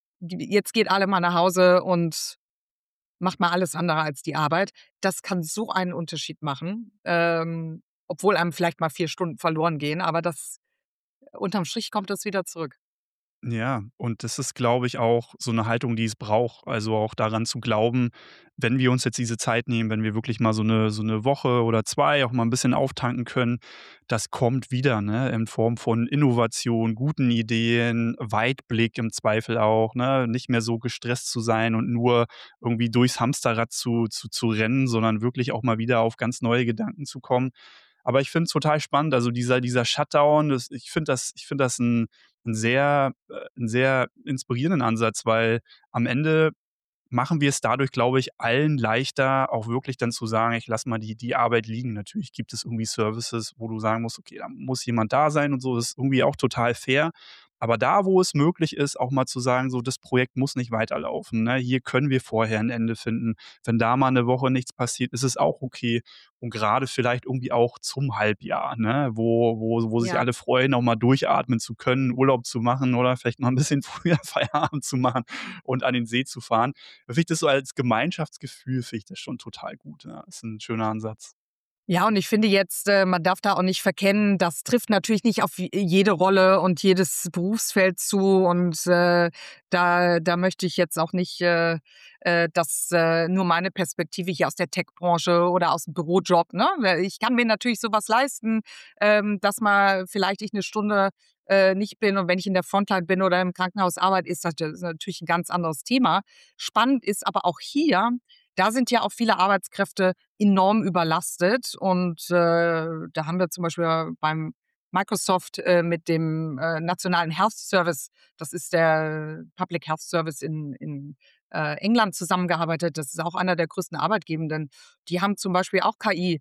d jetzt geht alle mal nach Hause und macht mal alles andere als die Arbeit." Das kann so einen Unterschied machen, ähm, obwohl einem vielleicht mal vier Stunden verloren gehen, aber das unterm Strich kommt das wieder zurück. Ja, und das ist, glaube ich, auch so eine Haltung, die es braucht. Also, auch daran zu glauben, wenn wir uns jetzt diese Zeit nehmen, wenn wir wirklich mal so eine so eine Woche oder zwei auch mal ein bisschen auftanken können, das kommt wieder, ne, in Form von Innovation, guten Ideen, Weitblick im Zweifel auch, ne? Nicht mehr so gestresst zu sein und nur irgendwie durchs Hamsterrad zu zu zu rennen, sondern wirklich auch mal wieder auf ganz neue Gedanken zu kommen. Aber ich finde es total spannend, also dieser dieser Shutdown, das ich finde das ich finde das 'n 'n sehr äh, 'n sehr inspirierenden Ansatz, weil am Ende machen wir es dadurch, glaube ich, allen leichter, auch wirklich dann zu sagen: „Ich lasse mal die die Arbeit liegen." Natürlich gibt es irgendwie Services, wo du sagen musst: „Okay, da muss jemand da sein" und so. Das ist irgendwie auch total fair. Aber da, wo es möglich ist, auch mal zu sagen, so: „Das Projekt muss nicht weiterlaufen, ne? Hier können wir vorher ein Ende finden." Wenn da mal eine Woche nichts passiert, ist es auch okay. Und gerade vielleicht irgendwie auch zum Halbjahr, ne, wo wo wo sich Ja. alle freuen, auch mal durchatmen zu können, Urlaub zu machen oder vielleicht mal ein bisschen früher Feierabend zu machen und an den See zu fahren. Finde ich das so als Gemeinschaftsgefühl finde ich das schon total gut, ja. Ist 'n schöner Ansatz. Ja, und ich finde jetzt, äh, man darf da auch nicht verkennen, das trifft natürlich nicht auf j jede Rolle und jedes Berufsfeld zu und, äh, da da möchte ich jetzt auch nicht, äh, äh, dass, äh, nur meine Perspektive hier aus der Tech-Branche oder aus'm Bürojob, ne? Weil ich kann mir natürlich so was leisten, ähm, dass mal vielleicht ich 'ne Stunde, äh, nicht bin und wenn ich in der Frontline bin oder im Krankenhaus arbeite, ist das das natürlich 'n ganz anderes Thema. Spannend ist aber auch hier, da sind ja auch viele Arbeitskräfte enorm überlastet. Und äh, da haben wir zum Beispiel beim Microsoft äh, mit dem äh, nationalen Health Service, das ist der Public Health Service in, in äh, England zusammengearbeitet. Das ist auch einer der größten Arbeitgebenden. Die haben zum Beispiel auch K I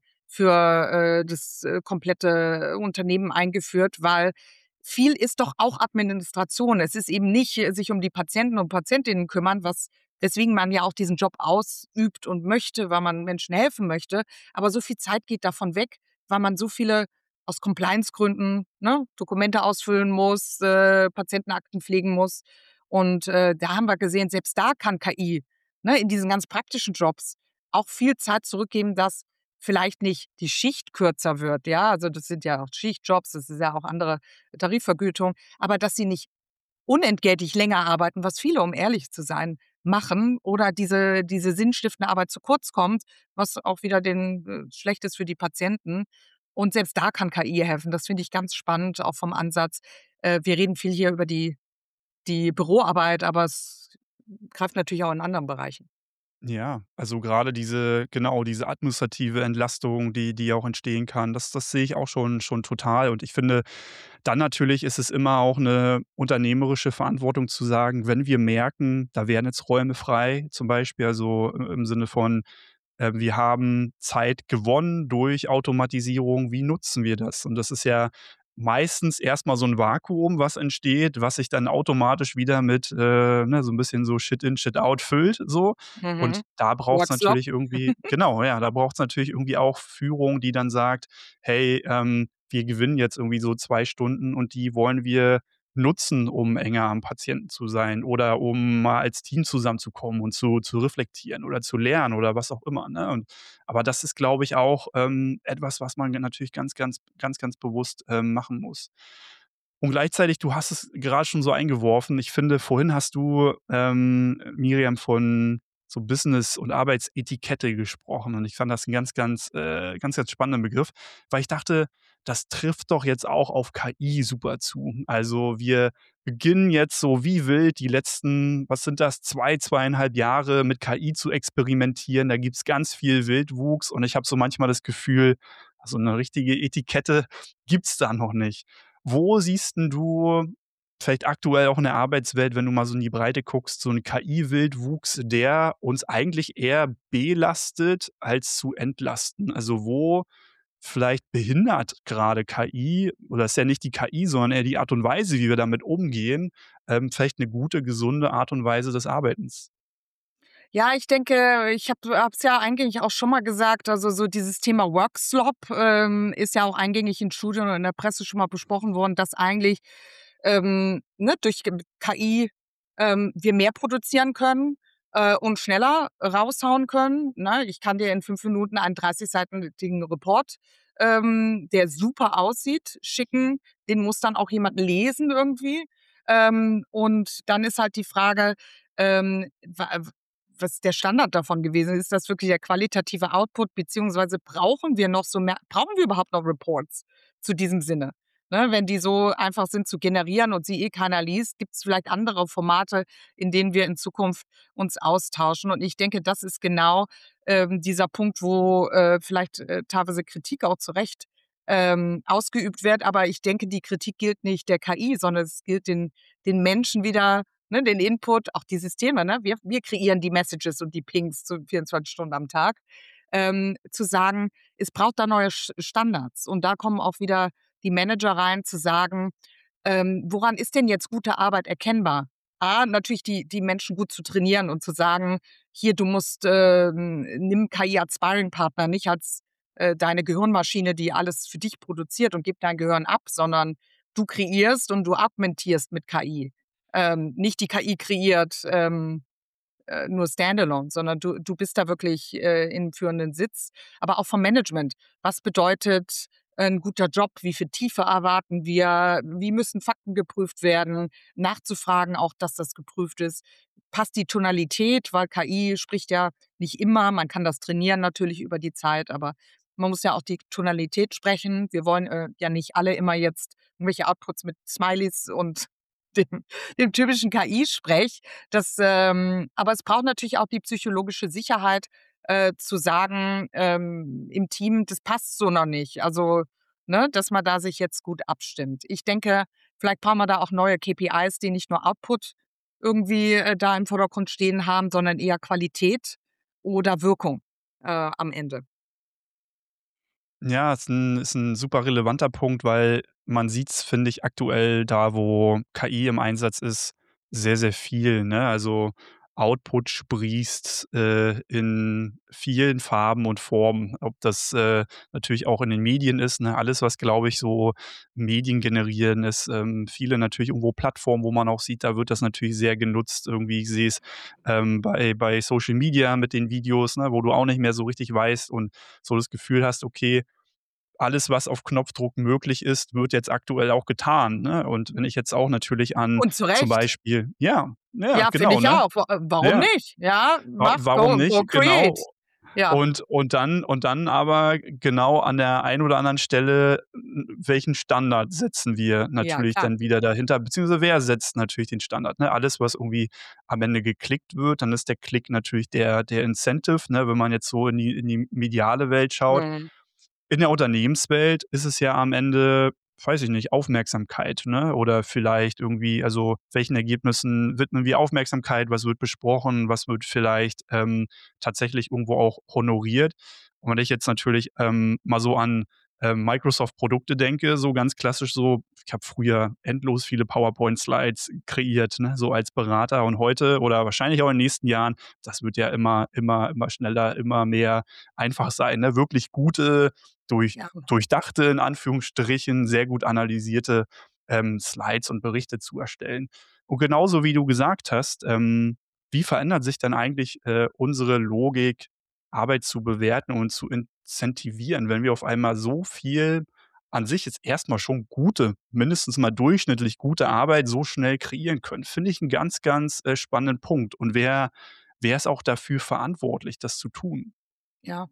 für äh, das äh, komplette Unternehmen eingeführt, weil viel ist doch auch Administration. Es ist eben nicht äh, sich um die Patienten und Patientinnen kümmern, was weswegen man ja auch diesen Job ausübt und möchte, weil man Menschen helfen möchte. Aber so viel Zeit geht davon weg, weil man so viele aus Compliance-Gründen, ne, Dokumente ausfüllen muss, äh, Patientenakten pflegen muss. Und äh, da haben wir gesehen, selbst da kann K I, ne, in diesen ganz praktischen Jobs auch viel Zeit zurückgeben, dass vielleicht nicht die Schicht kürzer wird, ja, also das sind ja auch Schichtjobs, das ist ja auch andere Tarifvergütung, aber dass sie nicht unentgeltlich länger arbeiten, was viele, um ehrlich zu sein, machen oder diese diese sinnstiftende Arbeit zu kurz kommt, was auch wieder den äh, schlecht ist für die Patienten. Und selbst da kann K I helfen. Das finde ich ganz spannend, auch vom Ansatz. Äh, wir reden viel hier über die, die Büroarbeit, aber es greift natürlich auch in anderen Bereichen. Ja, also gerade diese genau, diese administrative Entlastung, die die auch entstehen kann, das das sehe ich auch schon schon total. Und ich finde, dann natürlich ist es immer auch eine unternehmerische Verantwortung zu sagen, wenn wir merken, da werden jetzt Räume frei, zum Beispiel, also i im Sinne von, äh, wir haben Zeit gewonnen durch Automatisierung, wie nutzen wir das? Und das ist ja meistens erst mal so 'n Vakuum, was entsteht, was sich dann automatisch wieder mit, äh, ne, so 'n bisschen so Shit in, Shit out füllt so. Und Mhm. da braucht's Workslop. natürlich irgendwie genau, ja, da braucht's natürlich irgendwie auch Führung, die dann sagt: „Hey, ähm, wir gewinnen jetzt irgendwie so zwei Stunden und die wollen wir nutzen, um enger am Patienten zu sein oder um mal als Team zusammenzukommen und zu zu reflektieren oder zu lernen“ oder was auch immer, ne? Und aber das ist, glaube ich, auch, ähm, etwas, was man natürlich ganz, ganz, ganz, ganz bewusst, ähm, machen muss. Und gleichzeitig, du hast es gerade schon so eingeworfen, ich finde, vorhin hast du, ähm, Miriam, von so Business und Arbeitsetikette gesprochen und ich fand das 'n ganz, ganz, äh ganz, ganz spannenden Begriff, weil ich dachte, das trifft doch jetzt auch auf K I super zu. Also, wir beginnen jetzt so wie wild die letzten, was sind das, zwei, zweieinhalb Jahre mit K I zu experimentieren. Da gibt's ganz viel Wildwuchs und ich habe so manchmal das Gefühl, so 'ne richtige Etikette gibt's da noch nicht. Wo siehst 'n du vielleicht aktuell auch in der Arbeitswelt, wenn du mal so in die Breite guckst, so 'n K I-Wildwuchs, der uns eigentlich eher belastet als zu entlasten? Also, wo vielleicht behindert grade K I oder ist ja nicht die K I, sondern eher die Art und Weise, wie wir damit umgehen, ähm, vielleicht 'ne gute, gesunde Art und Weise des Arbeitens? Ja, ich denke, ich habe habe es ja eingängig auch schon mal gesagt, also so dieses Thema Workslop, ähm, ist ja auch eingängig in Studien und in der Presse schon mal besprochen worden, dass eigentlich, ähm, ne, durch G K I, ähm, wir mehr produzieren können, äh, und schneller raushauen können, ne? Ich kann dir in fünf Minuten einen dreißig-seitigen Report, ähm, der super aussieht, schicken. Den muss dann auch jemand lesen irgendwie. Ähm, und dann ist halt die Frage, ähm, wa w was der Standard davon gewesen ist. Ist das wirklich der qualitative Output, beziehungsweise brauchen wir noch so mehr brauchen wir überhaupt noch Reports zu diesem Sinne? Ne, wenn die so einfach sind zu generieren und sie eh keiner liest, gibt's vielleicht andere Formate, in denen wir in Zukunft uns austauschen. Und ich denke, das ist genau, ähm, dieser Punkt, wo, äh, vielleicht, äh, teilweise Kritik auch zu Recht, ähm, ausgeübt wird. Aber ich denke, die Kritik gilt nicht der K I, sondern es gilt den den Menschen wieder, ne, den Input, auch die Systeme, ne? Wir wir kreieren die Messages und die Pings zu vierundzwanzig Stunden am Tag. Ähm, zu sagen, es braucht da neue Sch Standards. Und da kommen auch wieder die Manager rein, zu sagen, ähm, woran ist denn jetzt gute Arbeit erkennbar? A, natürlich die die Menschen gut zu trainieren und zu sagen: „Hier, du musst, ähm nimm K I als Sparringpartner, nicht als, äh, deine Gehirnmaschine, die alles für dich produziert und gibt dein Gehirn ab, sondern du kreierst und du augmentierst mit K I.“ Ähm, nicht die K I kreiert, ähm, äh, nur standalone, sondern du du bist da wirklich, äh, im führenden Sitz. Aber auch vom Management. Was bedeutet 'n guter Job? Wie viel Tiefe erwarten wir? Wie müssen Fakten geprüft werden? Nachzufragen auch, dass das geprüft ist. Passt die Tonalität? Weil K I spricht ja nicht immer. Man kann das trainieren natürlich über die Zeit, aber man muss ja auch die Tonalität sprechen. Wir wollen, äh, ja nicht alle immer jetzt irgendwelche Outputs mit Smileys und dem dem typischen K I-Sprech. Das, ähm aber es braucht natürlich auch die psychologische Sicherheit, äh, zu sagen, ähm, im Team: „Das passt so noch nicht.“ Also, ne, dass man da sich jetzt gut abstimmt. Ich denke, vielleicht brauchen wir da auch neue K P Is, die nicht nur Output irgendwie, äh, da im Vordergrund stehen haben, sondern eher Qualität oder Wirkung, äh, am Ende. Ja, ist 'n ist 'n super relevanter Punkt, weil man sieht's, finde ich, aktuell da, wo K I im Einsatz ist, sehr, sehr viel, ne? Also, Output sprießt, äh, in vielen Farben und Formen. Ob das, äh, natürlich auch in den Medien ist, ne? Alles, was, glaube ich, so Medien generieren, ist, ähm viele natürlich irgendwo Plattformen, wo man auch sieht, da wird das natürlich sehr genutzt. Irgendwie, ich sehe es, ähm, bei bei Social Media mit den Videos, ne, wo du auch nicht mehr so richtig weißt und so das Gefühl hast, okay, alles, was auf Knopfdruck möglich ist, wird jetzt aktuell auch getan, ne? Und wenn ich jetzt auch natürlich an Und zu zum Recht. Beispiel ja, ja, Ja, finde genau, ich ne? auch. Wa warum Ja. nicht? Ja, Wa mach, warum go nicht? go Genau. create. Ja, Und und dann und dann aber genau an der einen oder anderen Stelle, n welchen Standard setzen wir ja, natürlich klar. dann wieder dahinter, beziehungsweise wer setzt natürlich den Standard, ne? Alles, was irgendwie am Ende geklickt wird, dann ist der Klick natürlich der der Incentive, ne, wenn man jetzt so in die in die mediale Welt schaut. Mhm. In der Unternehmenswelt ist es ja am Ende, weiß ich nicht, Aufmerksamkeit, ne? Oder vielleicht irgendwie, also, welchen Ergebnissen widmen wir Aufmerksamkeit? Was wird besprochen? Was wird vielleicht, ähm, tatsächlich irgendwo auch honoriert? Und wenn ich jetzt natürlich, ähm, mal so an, ähm, Microsoft-Produkte denke, so ganz klassisch so, ich habe früher endlos viele PowerPoint-Slides kreiert, ne, so als Berater, und heute oder wahrscheinlich auch in den nächsten Jahren, das wird ja immer immer immer schneller, immer mehr einfach sein, ne? Wirklich gute, durch Ja. durchdachte, in Anführungsstrichen, sehr gut analysierte, ähm, Slides und Berichte zu erstellen. Und genauso wie du gesagt hast, ähm, wie verändert sich dann eigentlich, äh, unsere Logik, Arbeit zu bewerten und zu incentivieren, wenn wir auf einmal so viel an sich jetzt erstmal schon gute, mindestens mal durchschnittlich gute Arbeit so schnell kreieren können? Finde ich einen ganz, ganz, äh, spannenden Punkt. Und wer wer ist auch dafür verantwortlich, das zu tun? Ja.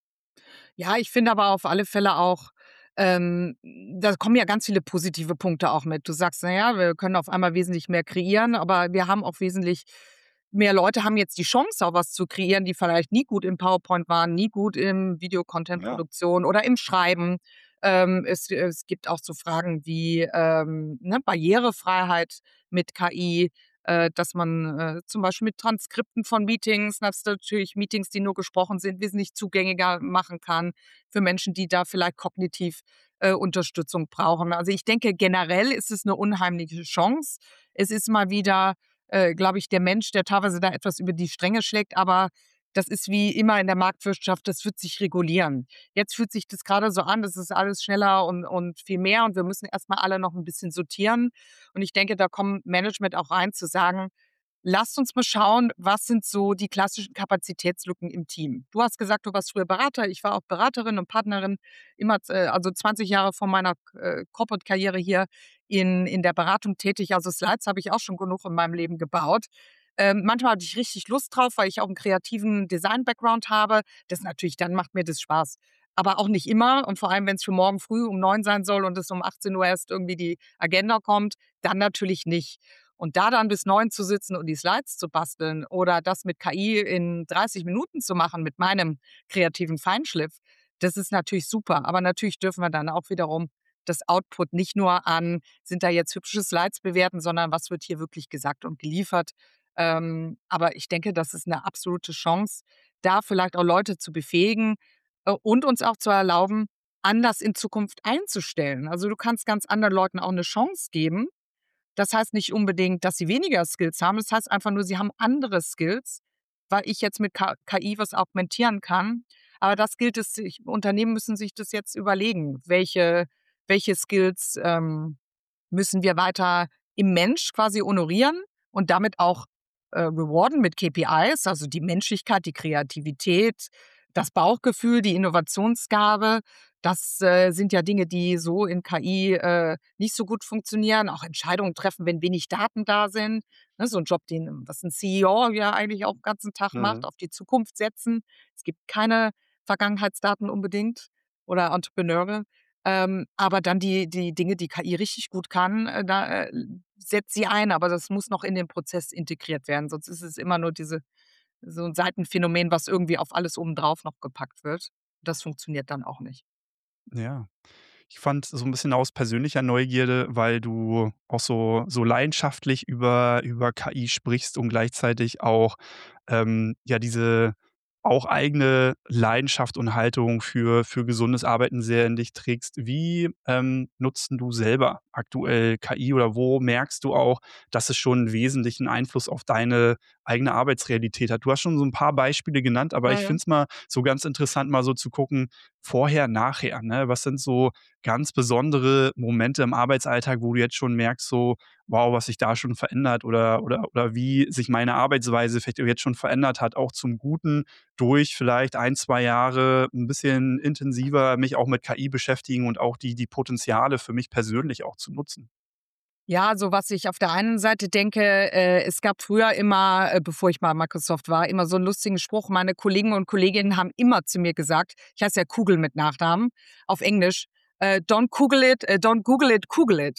Ja, ich finde aber auf alle Fälle auch, ähm, da kommen ja ganz viele positive Punkte auch mit. Du sagst: „Na ja, wir können auf einmal wesentlich mehr kreieren“, aber wir haben auch wesentlich mehr Leute haben jetzt die Chance, auch was zu kreieren, die vielleicht nie gut im PowerPoint waren, nie gut im Ja. Video-Content-Produktion oder im Schreiben. Ähm, es es gibt auch so Fragen wie, ähm, ne, Barrierefreiheit mit K I, äh, dass man, äh, zum Beispiel mit Transkripten von Meetings, dass natürlich Meetings, die nur gesprochen sind, wesentlich zugänglicher machen kann für Menschen, die da vielleicht kognitiv, äh, Unterstützung brauchen. Also, ich denke, generell ist es eine unheimliche Chance. Es ist mal wieder, äh, glaube ich, der Mensch, der teilweise da etwas über die Stränge schlägt, aber das ist wie immer in der Marktwirtschaft, das wird sich regulieren. Jetzt fühlt sich das gerade so an, das ist alles schneller und und viel mehr und wir müssen erst mal alle noch ein bisschen sortieren. Und ich denke, da kommt Management auch rein zu sagen: „Lasst uns mal schauen, was sind so die klassischen Kapazitätslücken im Team?“ Du hast gesagt, du warst früher Berater. Ich war auch Beraterin und Partnerin, immer äh, also zwanzig Jahre von meiner, äh, Corporate-Karriere hier in in der Beratung tätig. Also Slides habe ich auch schon genug in meinem Leben gebaut. Ähm, manchmal hatte ich richtig Lust drauf, weil ich auch einen kreativen Design-Background habe. Das natürlich dann macht mir das Spaß. Aber auch nicht immer und vor allem, wenn es für morgen früh um neun sein soll und es um achtzehn Uhr erst irgendwie die Agenda kommt, dann natürlich nicht. Und da dann bis neun zu sitzen und die Slides zu basteln oder das mit K I in dreißig Minuten zu machen mit meinem kreativen Feinschliff, das ist natürlich super. Aber natürlich dürfen wir dann auch wiederum das Output nicht nur an, sind da jetzt hübsche Slides bewerten, sondern was wird hier wirklich gesagt und geliefert. Ähm, aber ich denke, das ist eine absolute Chance, da vielleicht auch Leute zu befähigen, äh, und uns auch zu erlauben, anders in Zukunft einzustellen. Also, du kannst ganz anderen Leuten auch eine Chance geben. Das heißt nicht unbedingt, dass sie weniger Skills haben. Das heißt einfach nur, sie haben andere Skills, weil ich jetzt mit K KI was augmentieren kann. Aber das gilt es sich Unternehmen müssen sich das jetzt überlegen, welche welche Skills, ähm, müssen wir weiter im Mensch quasi honorieren und damit auch, äh, rewarden mit K P Is, also die Menschlichkeit, die Kreativität, das Bauchgefühl, die Innovationsgabe. Das, äh, sind ja Dinge, die so in K I, äh, nicht so gut funktionieren. Auch Entscheidungen treffen, wenn wenig Daten da sind, ne? So 'n Job, den was 'n C E O ja eigentlich auch 'n ganzen Tag macht, Mhm. auf die Zukunft setzen. Es gibt keine Vergangenheitsdaten unbedingt oder Entrepreneure. Ähm, aber dann die die Dinge, die K I richtig gut kann, äh, da, äh, setzt sie ein, aber das muss noch in den Prozess integriert werden, sonst ist es immer nur diese so 'n Seitenphänomen, was irgendwie auf alles obendrauf noch gepackt wird. Das funktioniert dann auch nicht. Ja. Ich fand so ein bisschen aus persönlicher Neugierde, weil du auch so so leidenschaftlich über über K I sprichst und gleichzeitig auch, ähm, ja, diese auch eigene Leidenschaft und Haltung für für gesundes Arbeiten sehr in dich trägst. Wie, ähm, nutzt 'n du selber aktuell K I, oder wo merkst du auch, dass es schon 'n wesentlichen Einfluss auf deine eigene Arbeitsrealität hat? Du hast schon so ein paar Beispiele genannt, aber Ja, ich ja. finde es mal so ganz interessant, mal so zu gucken, vorher, nachher, ne? Was sind so ganz besondere Momente im Arbeitsalltag, wo du jetzt schon merkst, so: „Wow, was sich da schon verändert“, oder oder oder wie sich meine Arbeitsweise vielleicht jetzt schon verändert hat, auch zum Guten durch vielleicht ein zwei Jahre ein bisschen intensiver mich auch mit K I beschäftigen und auch die die Potenziale für mich persönlich auch zu nutzen? Ja, so was ich auf der einen Seite denke, äh, es gab früher immer, äh, bevor ich mal Microsoft war, immer so einen lustigen Spruch. Meine Kollegen und Kolleginnen haben immer zu mir gesagt, ich heiße ja Kugel mit Nachnamen, auf Englisch, äh, „Don't Google it, äh, don't Google it, Kugel it."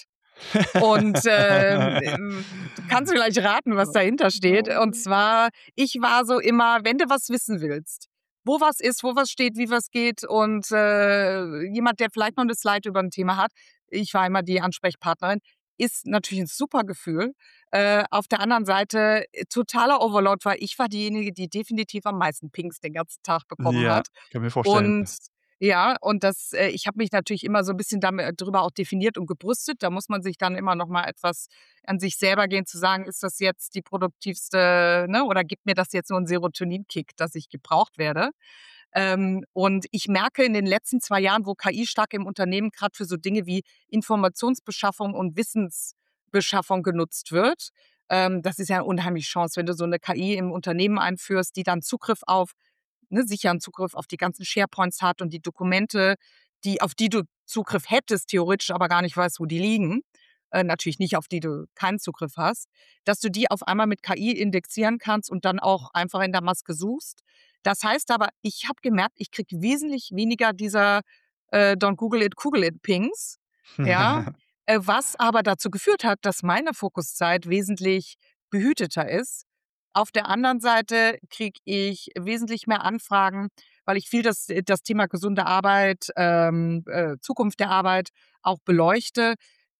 Und, ähm, ähm, du kannst vielleicht raten, was dahinter steht. Und zwar, ich war so immer, wenn du was wissen willst, wo was ist, wo was steht, wie was geht und, äh, jemand, der vielleicht noch 'ne Slide über 'n Thema hat, ich war immer die Ansprechpartnerin, ist natürlich 'n super Gefühl. Äh, auf der anderen Seite, äh, totaler Overload, weil ich war diejenige, die definitiv am meisten Pings den ganzen Tag bekommen Ja, hat. kann mir vorstellen. Und ja, und das äh, ich habe mich natürlich immer so 'n bisschen damit drüber auch definiert und gebrüstet. Da muss man sich dann immer noch mal etwas an sich selber gehen, zu sagen: „Ist das jetzt die produktivste, ne, oder gibt mir das jetzt so 'n Serotonin-Kick, dass ich gebraucht werde?" Ähm, und ich merke in den letzten zwei Jahren, wo K I stark im Unternehmen grad für so Dinge wie Informationsbeschaffung und Wissensbeschaffung genutzt wird, ähm, das ist ja 'ne unheimliche Chance, wenn du so 'ne K I im Unternehmen einführst, die dann Zugriff auf ne, sicheren Zugriff auf die ganzen SharePoints hat und die Dokumente, die auf die du Zugriff hättest theoretisch, aber gar nicht weißt, wo die liegen, äh, natürlich nicht, auf die du keinen Zugriff hast, dass du die auf einmal mit K I indexieren kannst und dann auch einfach in der Maske suchst. Das heißt aber, ich habe gemerkt, ich kriege wesentlich weniger dieser, äh, „Don't Google it, Kugel it" Pings, ja, äh, was aber dazu geführt hat, dass meine Fokuszeit wesentlich behüteter ist. Auf der anderen Seite kriege ich wesentlich mehr Anfragen, weil ich viel das das Thema gesunde Arbeit, ähm, äh, Zukunft der Arbeit auch beleuchte.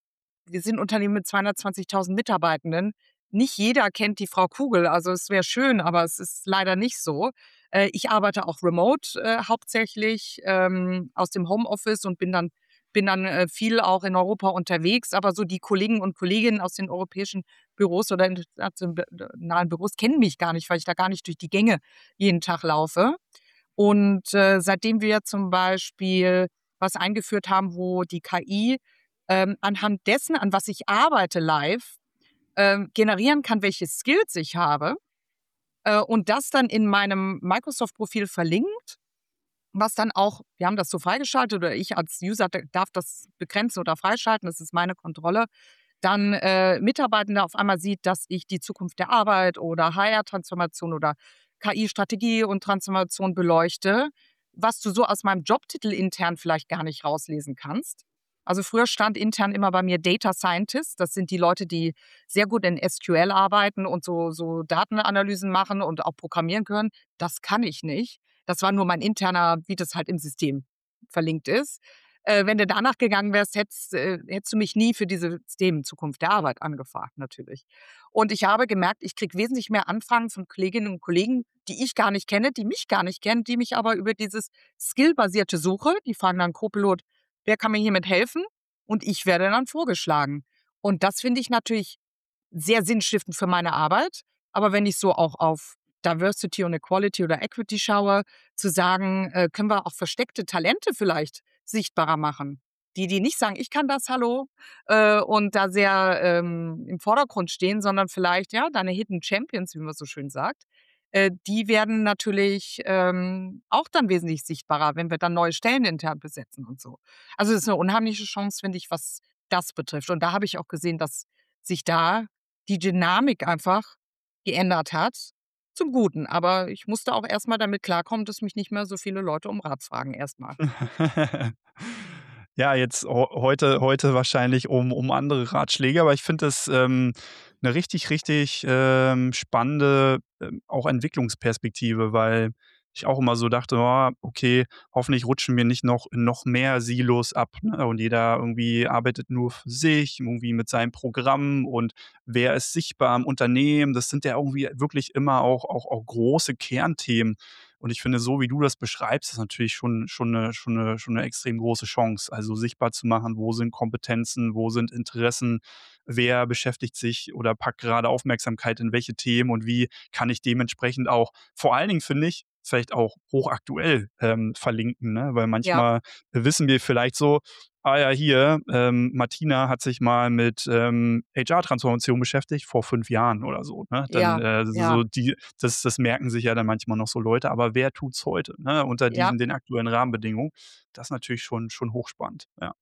Wir sind 'n Unternehmen mit zweihundertzwanzigtausend Mitarbeitenden. Nicht jeder kennt die Frau Kugel, also es wäre schön, aber es ist leider nicht so. Äh, ich arbeite auch remote, äh, hauptsächlich, ähm, aus dem Homeoffice und bin dann bin dann, äh, viel auch in Europa unterwegs, aber so die Kollegen und Kolleginnen aus den europäischen Büros oder internationalen Büros kennen mich gar nicht, weil ich da gar nicht durch die Gänge jeden Tag laufe. Und, äh, seitdem wir zum Beispiel was eingeführt haben, wo die K I, ähm, anhand dessen, an was ich arbeite live, ähm, generieren kann, welche Skills ich habe, äh, und das dann in meinem Microsoft-Profil verlinkt, was dann auch wir haben das so freigeschaltet oder ich als User d darf das begrenzen oder freischalten, das ist meine Kontrolle, dann, äh, Mitarbeitende auf einmal sieht, dass ich die Zukunft der Arbeit oder H R-Transformation oder K I-Strategie und Transformation beleuchte, was du so aus meinem Jobtitel intern vielleicht gar nicht rauslesen kannst. Also, früher stand intern immer bei mir Data Scientist. Das sind die Leute, die sehr gut in S Q L arbeiten und so so Datenanalysen machen und auch programmieren können. Das kann ich nicht. Das war nur mein interner, wie das halt im System verlinkt ist. Äh, wenn du danach gegangen wärst, hättest äh, hättest du mich nie für diese Themen Zukunft der Arbeit angefragt natürlich. Und ich habe gemerkt, ich kriege wesentlich mehr Anfragen von Kolleginnen und Kollegen, die ich gar nicht kenne, die mich gar nicht kennen, die mich aber über dieses skillbasierte Suche, die fragen dann Co-Pilot: „Wer kann mir hiermit helfen?" Und ich werde dann vorgeschlagen. Und das finde ich natürlich sehr sinnstiftend für meine Arbeit. Aber wenn ich so auch auf Diversity und Equality oder Equity schaue, zu sagen, äh, können wir auch versteckte Talente vielleicht sichtbarer machen? Die, die nicht sagen: „Ich kann das, hallo", äh, und da sehr, ähm, im Vordergrund stehen, sondern vielleicht, ja, deine Hidden Champions, wie man so schön sagt, äh, die werden natürlich, ähm, auch dann wesentlich sichtbarer, wenn wir dann neue Stellen intern besetzen und so. Also, es ist 'ne unheimliche Chance, finde ich, was das betrifft. Und da habe ich auch gesehen, dass sich da die Dynamik einfach geändert hat zum Guten. Aber ich musste auch erst mal damit klarkommen, dass mich nicht mehr so viele Leute um Rat fragen erst mal. Ja, jetzt ho heute heute wahrscheinlich um um andere Ratschläge, aber ich finde das, ähm, 'ne richtig, richtig, ähm, spannende, ähm, auch Entwicklungsperspektive, weil ich auch immer so dachte: „Oh, okay, hoffentlich rutschen wir nicht noch in noch mehr Silos ab", ne? Und jeder irgendwie arbeitet nur für sich, irgendwie mit seinem Programm und wer ist sichtbar im Unternehmen? Das sind ja irgendwie wirklich immer auch auch auch große Kernthemen. Und ich finde, so wie du das beschreibst, ist natürlich schon schon 'ne schon 'ne schon 'ne extrem große Chance. Also, sichtbar zu machen, wo sind Kompetenzen, wo sind Interessen, wer beschäftigt sich oder packt gerade Aufmerksamkeit in welche Themen und wie kann ich dementsprechend auch vor allen Dingen finde ich, vielleicht auch hochaktuell, ähm, verlinken, ne? Weil Ja. manchmal wissen wir vielleicht so: „Ah ja, hier, ähm, Martina hat sich mal mit, ähm, H R-Transformation beschäftigt vor fünf Jahren" oder so, ne? Dann, Ja, äh, ja. so die das das merken sich ja dann manchmal noch so Leute, aber wer tut's heute, ne, unter Ja. diesen den aktuellen Rahmenbedingungen? Das ist natürlich schon schon hochspannend, ja.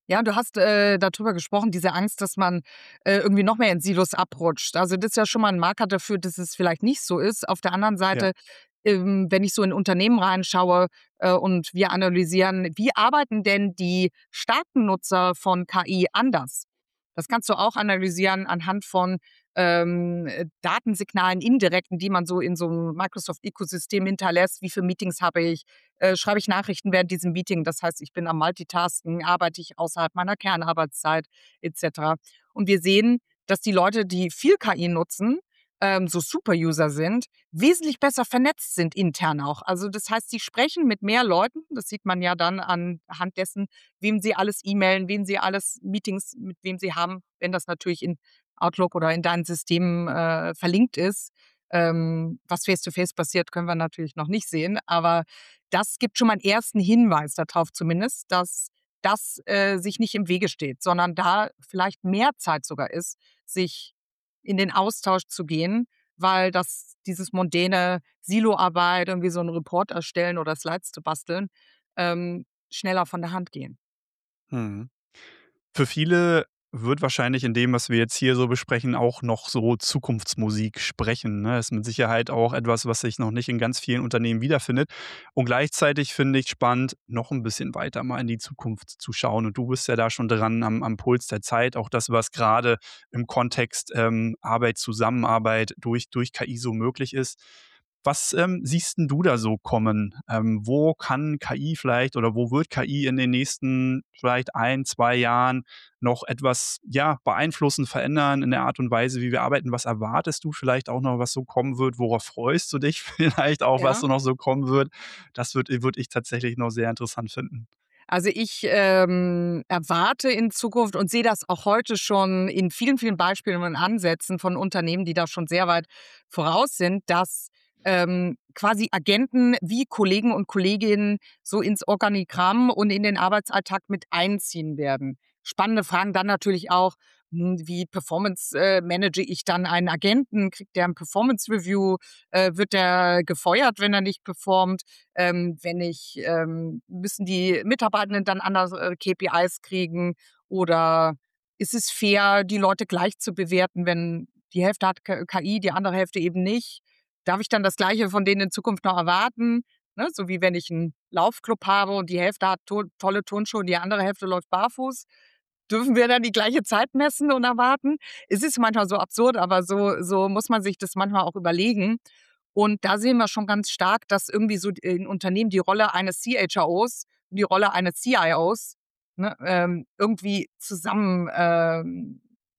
Ja, du hast, äh, da drüber gesprochen, diese Angst, dass man, äh, irgendwie noch mehr in Silos abrutscht. Also, das ist ja schon mal 'n Marker dafür, dass es vielleicht nicht so ist. Auf der anderen Ja. Seite, ähm, wenn ich so in Unternehmen reinschaue, äh, und wir analysieren, wie arbeiten denn die starken Nutzer von K I anders? Das kannst du auch analysieren anhand von, ähm, äh, Datensignalen, indirekten, die man so in so 'nem Microsoft-Ökosystem hinterlässt. Wie viele Meetings habe ich? Äh, schreibe ich Nachrichten während diesem Meeting? Das heißt, ich bin am Multitasken, arbeite ich außerhalb meiner Kernarbeitszeit et cetera. Und wir sehen, dass die Leute, die viel K I nutzen, ähm, so Super-User sind, wesentlich besser vernetzt sind intern auch. Also, das heißt, sie sprechen mit mehr Leuten. Das sieht man ja dann anhand dessen, wem sie alles e-mailen, wen sie alles Meetings mit wem sie haben, wenn das natürlich in Outlook oder in deinen Systemen, äh, verlinkt ist. Ähm, was face to face passiert, können wir natürlich noch nicht sehen, aber das gibt schon mal 'n ersten Hinweis da drauf zumindest, dass das, äh, sich nicht im Wege steht, sondern da vielleicht mehr Zeit sogar ist, sich in den Austausch zu gehen, weil das dieses mondäne Siloarbeit, irgendwie so 'n Report erstellen oder Slides zu basteln, ähm, schneller von der Hand gehen. Mhm. Für viele wird wahrscheinlich in dem, was wir jetzt hier so besprechen, auch noch so Zukunftsmusik sprechen, ne? Ist mit Sicherheit auch etwas, was sich noch nicht in ganz vielen Unternehmen wiederfindet. Und gleichzeitig finde ich spannend, noch 'n bisschen weiter mal in die Zukunft zu schauen. Und du bist ja da schon dran am am Puls der Zeit. Auch das, was grade im Kontext, ähm, Arbeit, Zusammenarbeit durch durch K I so möglich ist. Was, ähm, siehst 'n du da so kommen? Ähm, wo kann K I vielleicht oder wo wird K I in den nächsten vielleicht ein, zwei Jahren noch etwas, ja, beeinflussen, verändern in der Art und Weise, wie wir arbeiten? Was erwartest du vielleicht auch noch, was so kommen wird? Worauf freust du dich vielleicht auch, was Ja. so noch so kommen wird? Das würde würde ich tatsächlich noch sehr interessant finden. Also, ich, ähm, erwarte in Zukunft und sehe das auch heute schon in vielen, vielen Beispielen und Ansätzen von Unternehmen, die da schon sehr weit voraus sind, dass, ähm, quasi Agenten wie Kollegen und Kolleginnen so ins Organigramm und in den Arbeitsalltag mit einziehen werden. Spannende Fragen dann natürlich auch, hm, wie Performance äh, manage ich dann einen Agenten? Kriegt der 'n Performance Review? Äh, wird der gefeuert, wenn er nicht performt? Ähm, wenn ich ähm, müssen die Mitarbeitenden dann andere K P Is kriegen? Oder ist es fair, die Leute gleich zu bewerten, wenn die Hälfte hat K KI, die andere Hälfte eben nicht? Darf ich dann das Gleiche von denen in Zukunft noch erwarten, ne? So wie wenn ich 'n Laufclub habe und die Hälfte hat to tolle Turnschuhe und die andere Hälfte läuft barfuß. Dürfen wir dann die gleiche Zeit messen und erwarten? Es ist manchmal so absurd, aber so so muss man sich das manchmal auch überlegen. Und da sehen wir schon ganz stark, dass irgendwie so d in Unternehmen die Rolle eines C H R Os und die Rolle eines C I Os, ne, ähm, irgendwie zusammen, ähm,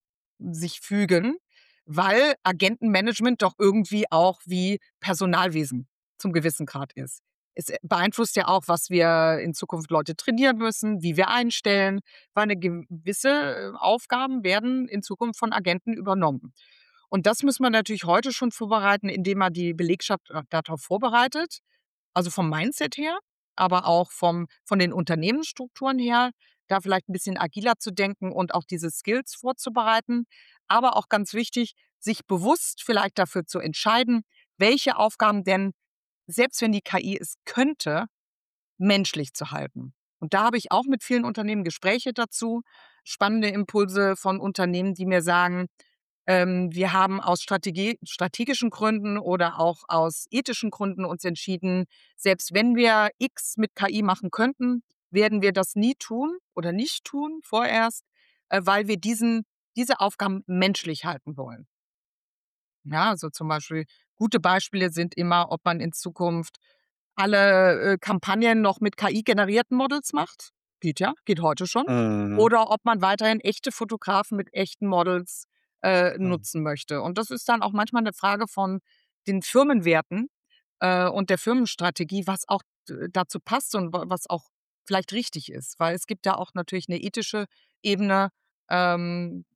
sich fügen, weil Agentenmanagement doch irgendwie auch wie Personalwesen zum gewissen Grad ist. Es, äh, beeinflusst ja auch, was wir in Zukunft Leute trainieren müssen, wie wir einstellen, weil 'ne gewisse, äh, Aufgaben werden in Zukunft von Agenten übernommen. Und das muss man natürlich heute schon vorbereiten, indem man die Belegschaft, äh, da drauf vorbereitet, also vom Mindset her, aber auch vom von den Unternehmensstrukturen her, da vielleicht 'n bisschen agiler zu denken und auch diese Skills vorzubereiten. Aber auch ganz wichtig, sich bewusst vielleicht dafür zu entscheiden, welche Aufgaben denn, selbst wenn die K I es könnte, menschlich zu halten. Und da habe ich auch mit vielen Unternehmen Gespräche dazu, spannende Impulse von Unternehmen, die mir sagen, ähm: „Wir haben aus Strategie strategischen Gründen oder auch aus ethischen Gründen uns entschieden, selbst wenn wir X mit K I machen könnten, werden wir das nie tun oder nicht tun vorerst, äh, weil wir diesen diese Aufgaben menschlich halten wollen.“ Ja, also zum Beispiel gute Beispiele sind immer, ob man in Zukunft alle, äh, Kampagnen noch mit K I-generierten Models macht. Geht ja, geht heute schon. Mhm. Oder ob man weiterhin echte Fotografen mit echten Models, äh, Mhm. nutzen möchte. Und das ist dann auch manchmal 'ne Frage von den Firmenwerten, äh, und der Firmenstrategie, was auch d dazu passt und wa was auch vielleicht richtig ist. Weil es gibt da auch natürlich 'ne ethische Ebene, ähm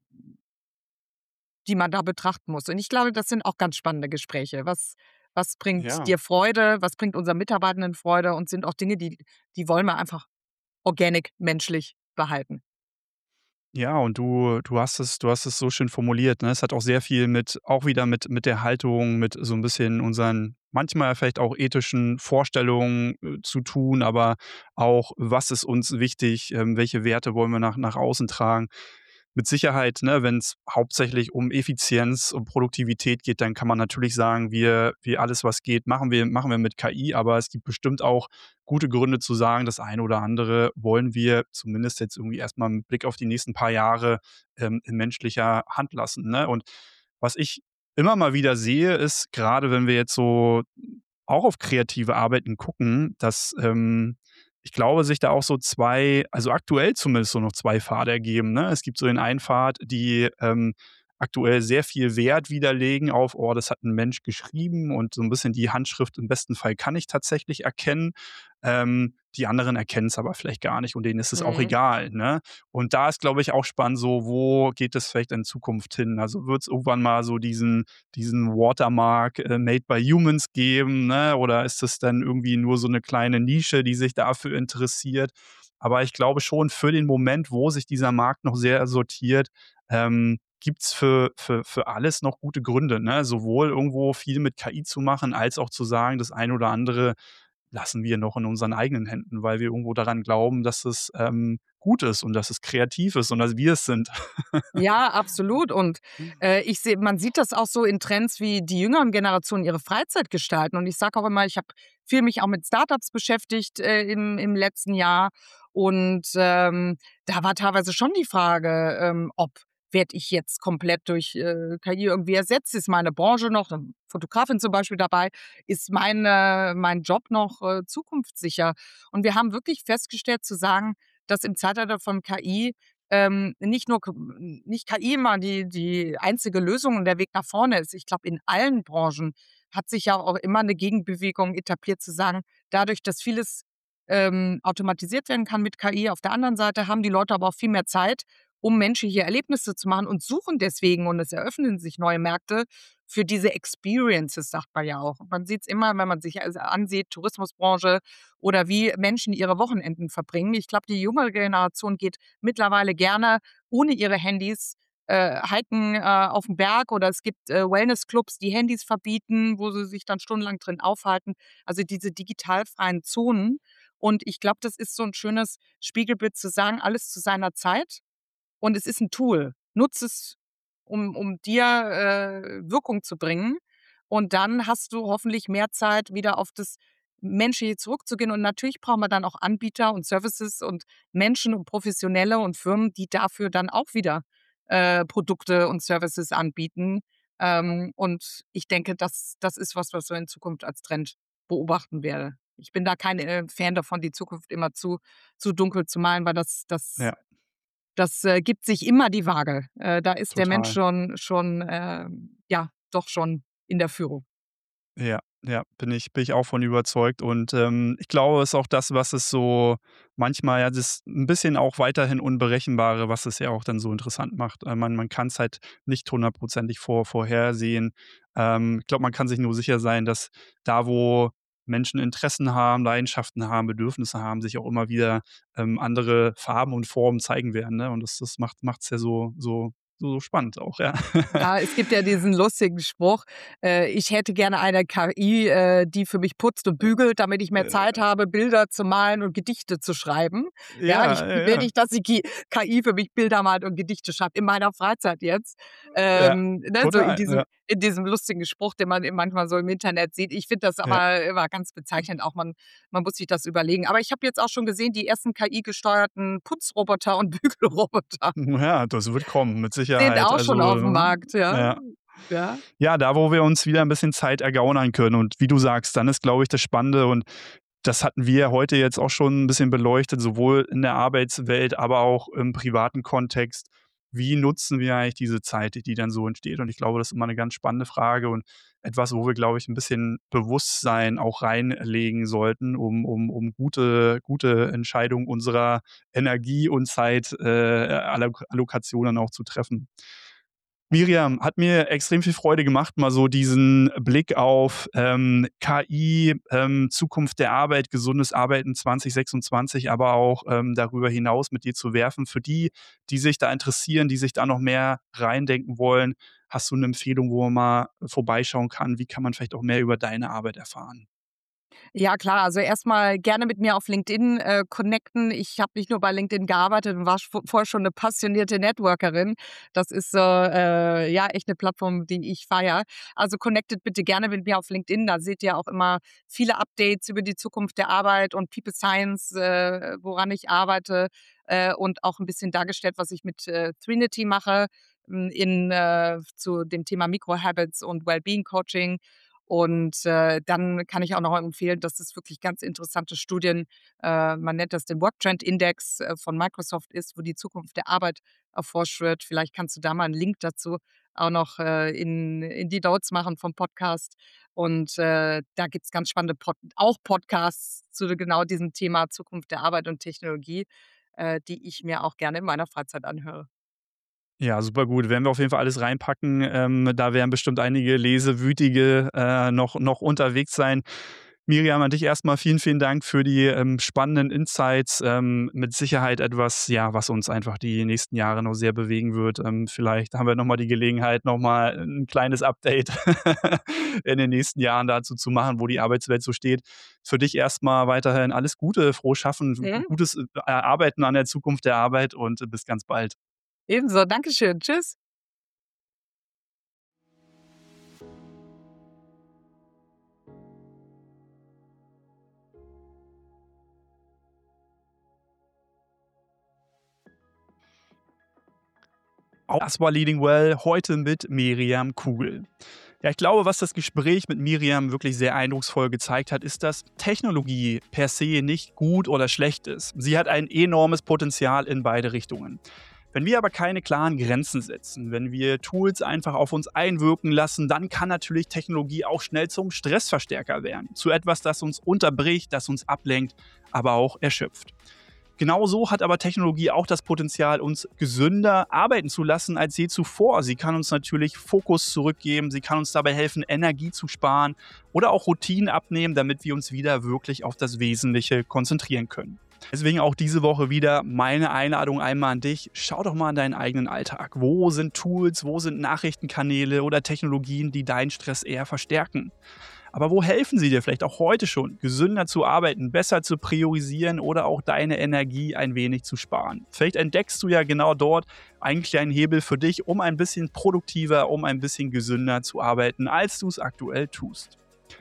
die man da betrachten muss. Und ich glaube, das sind auch ganz spannende Gespräche. Was was bringt Ja. dir Freude? Was bringt unseren Mitarbeitenden Freude? Und sind auch Dinge, die die wollen wir einfach organic, menschlich behalten. Ja, und du du hast es du hast es so schön formuliert, ne? Es hat auch sehr viel mit auch wieder mit mit der Haltung, mit so 'n bisschen unseren manchmal vielleicht auch ethischen Vorstellungen äh, zu tun, aber auch, was ist uns wichtig, ähm, welche Werte wollen wir nach, nach außen tragen. Mit Sicherheit, ne, wenn es hauptsächlich um Effizienz und Produktivität geht, dann kann man natürlich sagen, wir, wir alles, was geht, machen wir, machen wir mit K I, aber es gibt bestimmt auch gute Gründe zu sagen, das eine oder andere wollen wir zumindest jetzt irgendwie erstmal mit Blick auf die nächsten paar Jahre ähm, in menschlicher Hand lassen. Ne? Und was ich immer mal wieder sehe, ist, gerade wenn wir jetzt so auch auf kreative Arbeiten gucken, dass ähm, ich glaube, sich da auch so zwei, also aktuell zumindest so noch zwei Pfade ergeben. Ne? Es gibt so den einen Pfad, die ähm, aktuell sehr viel Wert widerlegen auf, oh, das hat ein Mensch geschrieben und so ein bisschen die Handschrift im besten Fall kann ich tatsächlich erkennen. Ähm, die anderen erkennen es aber vielleicht gar nicht und denen ist es auch Mhm. egal. Ne? Und da ist, glaube ich, auch spannend, so, wo geht es vielleicht in Zukunft hin? Also wird es irgendwann mal so diesen, diesen Watermark äh, Made by Humans geben, ne? Oder ist es dann irgendwie nur so eine kleine Nische, die sich dafür interessiert? Aber ich glaube schon, für den Moment, wo sich dieser Markt noch sehr sortiert, ähm, gibt es für, für, für alles noch gute Gründe, ne? Sowohl irgendwo viel mit K I zu machen, als auch zu sagen, das eine oder andere lassen wir noch in unseren eigenen Händen, weil wir irgendwo daran glauben, dass es ähm, gut ist und dass es kreativ ist und dass wir es sind. Ja, absolut. Und äh, ich sehe, man sieht das auch so in Trends, wie die jüngeren Generationen ihre Freizeit gestalten. Und ich sage auch immer, ich habe viel mich auch mit Startups beschäftigt äh, im, im letzten Jahr. Und ähm, da war teilweise schon die Frage, ähm, ob werde ich jetzt komplett durch äh, K I irgendwie ersetzt? Ist meine Branche noch, eine Fotografin zum Beispiel dabei, ist meine, mein Job noch äh, zukunftssicher? Und wir haben wirklich festgestellt zu sagen, dass im Zeitalter von K I ähm, nicht nur K nicht K I immer die die einzige Lösung und der Weg nach vorne ist. Ich glaube, in allen Branchen hat sich ja auch immer eine Gegenbewegung etabliert, zu sagen, dadurch, dass vieles ähm, automatisiert werden kann mit K I, auf der anderen Seite haben die Leute aber auch viel mehr Zeit, um menschliche Erlebnisse zu machen und suchen deswegen und es eröffnen sich neue Märkte für diese Experiences, sagt man ja auch. Man sieht es immer, wenn man sich also ansieht, Tourismusbranche oder wie Menschen ihre Wochenenden verbringen. Ich glaube, die junge Generation geht mittlerweile gerne ohne ihre Handys äh, hiken äh, auf dem Berg oder es gibt äh, Wellnessclubs, die Handys verbieten, wo sie sich dann stundenlang drin aufhalten. Also diese digitalfreien Zonen. Und ich glaube, das ist so ein schönes Spiegelbild zu sagen, alles zu seiner Zeit. Und es ist ein Tool. Nutze es, um um dir äh, Wirkung zu bringen. Und dann hast du hoffentlich mehr Zeit, wieder auf das Menschliche zurückzugehen. Und natürlich brauchen wir dann auch Anbieter und Services und Menschen und Professionelle und Firmen, die dafür dann auch wieder äh, Produkte und Services anbieten. Ähm, und ich denke, das das ist was, was wir in Zukunft als Trend beobachten werde. Ich bin da kein äh, Fan davon, die Zukunft immer zu zu dunkel zu malen, weil das das Ja, das, äh, gibt sich immer die Waage. Äh, da ist der Mensch total. schon schon, ähm, ja, doch schon in der Führung. Ja, ja, bin ich bin ich auch von überzeugt und, ähm, ich glaube, es ist auch das, was es so manchmal ja, das ein bisschen auch weiterhin Unberechenbare, was es ja auch dann so interessant macht. Äh, man man kann es halt nicht hundertprozentig vor vorhersehen. Ähm, ich glaube, man kann sich nur sicher sein, dass da, wo Menschen Interessen haben, Leidenschaften haben, Bedürfnisse haben, sich auch immer wieder, ähm, andere Farben und Formen zeigen werden, ne? Und das das macht macht's ja so so so spannend auch, ja. Ja, es gibt ja diesen lustigen Spruch, äh, ich hätte gerne eine K I, äh, die für mich putzt und bügelt, damit ich mehr Zeit Äh, habe, Bilder zu malen und Gedichte zu schreiben. Ja, ich ja, ja, will ja. nicht, dass die Ki K I für mich Bilder malt und Gedichte schreibt, in meiner Freizeit jetzt. Ja, Ähm, ne, so in total, diesem ja. in diesem lustigen Spruch, den man manchmal so im Internet sieht. Ich finde das Ja. aber immer ganz bezeichnend, auch man man muss sich das überlegen. Aber ich habe jetzt auch schon gesehen, die ersten K I-gesteuerten Putzroboter und Bügelroboter Ja, das wird kommen, mit sind Sicherheit. auch schon Also, auf'm Markt, ja. ja. Ja. Ja, da, wo wir uns wieder ein bisschen Zeit ergaunern können und wie du sagst, dann ist, glaube ich, das Spannende und das hatten wir heute jetzt auch schon ein bisschen beleuchtet, sowohl in der Arbeitswelt, aber auch im privaten Kontext. Wie nutzen wir eigentlich diese Zeit, die dann so entsteht? Und ich glaube, das ist immer eine ganz spannende Frage und etwas, wo wir, glaube ich, ein bisschen Bewusstsein auch reinlegen sollten, um um um gute gute Entscheidungen unserer Energie und Zeit, äh, Allok Allokation dann auch zu treffen. Miriam, hat mir extrem viel Freude gemacht, mal so diesen Blick auf, ähm, K I, ähm, Zukunft der Arbeit, gesundes Arbeiten zwanzig sechsundzwanzig, aber auch, ähm, darüber hinaus mit dir zu werfen. Für die, die sich da interessieren, die sich da noch mehr reindenken wollen, Hast du eine Empfehlung, wo man mal vorbeischauen kann? Wie kann man vielleicht auch mehr über deine Arbeit erfahren? Ja klar, also erstmal gerne mit mir auf LinkedIn äh, connecten. Ich habe nicht nur bei LinkedIn gearbeitet und war sch- vorher schon eine passionierte Networkerin. Das ist so, äh, ja echt eine Plattform, die ich feiere. Also connectet bitte gerne mit mir auf LinkedIn. Da seht ihr auch immer viele Updates über die Zukunft der Arbeit und People Science, äh, woran ich arbeite, äh, und auch ein bisschen dargestellt, was ich mit äh, Trinity mache m, in, äh, zu dem Thema Microhabits und Wellbeing Coaching. Und, äh, dann kann ich auch noch empfehlen, dass es wirklich ganz interessante Studien, äh, man nennt das den Work Trend Index, äh, von Microsoft ist, wo die Zukunft der Arbeit erforscht wird. Vielleicht kannst du da mal einen Link dazu auch noch, äh, in in die Notes machen vom Podcast. Und, äh, da gibt's ganz spannende Pod auch Podcasts zu genau diesem Thema Zukunft der Arbeit und Technologie, äh, die ich mir auch gerne in meiner Freizeit anhöre. Ja, super gut. Werden wir auf jeden Fall alles reinpacken. Ähm, da werden bestimmt einige Lesewütige äh, noch, noch unterwegs sein. Miriam, an dich erstmal vielen, vielen Dank für die ähm, spannenden Insights. Ähm, mit Sicherheit etwas, ja, was uns einfach die nächsten Jahre noch sehr bewegen wird. Ähm, vielleicht haben wir nochmal die Gelegenheit, nochmal ein kleines Update in den nächsten Jahren dazu zu machen, wo die Arbeitswelt so steht. Für dich erstmal weiterhin alles Gute, frohes Schaffen, Mhm. gutes äh, Arbeiten an der Zukunft der Arbeit und äh, bis ganz bald. Ebenso, Dankeschön. Tschüss. Das war Leading Well, heute mit Miriam Kugel. Ja, ich glaube, was das Gespräch mit Miriam wirklich sehr eindrucksvoll gezeigt hat, ist, dass Technologie per se nicht gut oder schlecht ist. Sie hat ein enormes Potenzial in beide Richtungen. Wenn wir aber keine klaren Grenzen setzen, wenn wir Tools einfach auf uns einwirken lassen, dann kann natürlich Technologie auch schnell zum Stressverstärker werden. Zu etwas, das uns unterbricht, das uns ablenkt, aber auch erschöpft. Genauso hat aber Technologie auch das Potenzial, uns gesünder arbeiten zu lassen als je zuvor. Sie kann uns natürlich Fokus zurückgeben, sie kann uns dabei helfen, Energie zu sparen oder auch Routinen abnehmen, damit wir uns wieder wirklich auf das Wesentliche konzentrieren können. Deswegen auch diese Woche wieder meine Einladung einmal an dich. Schau doch mal in deinen eigenen Alltag. Wo sind Tools, wo sind Nachrichtenkanäle oder Technologien, die deinen Stress eher verstärken? Aber wo helfen sie dir vielleicht auch heute schon, gesünder zu arbeiten, besser zu priorisieren oder auch deine Energie ein wenig zu sparen? Vielleicht entdeckst du ja genau dort einen kleinen Hebel für dich, um ein bisschen produktiver, um ein bisschen gesünder zu arbeiten, als du es aktuell tust.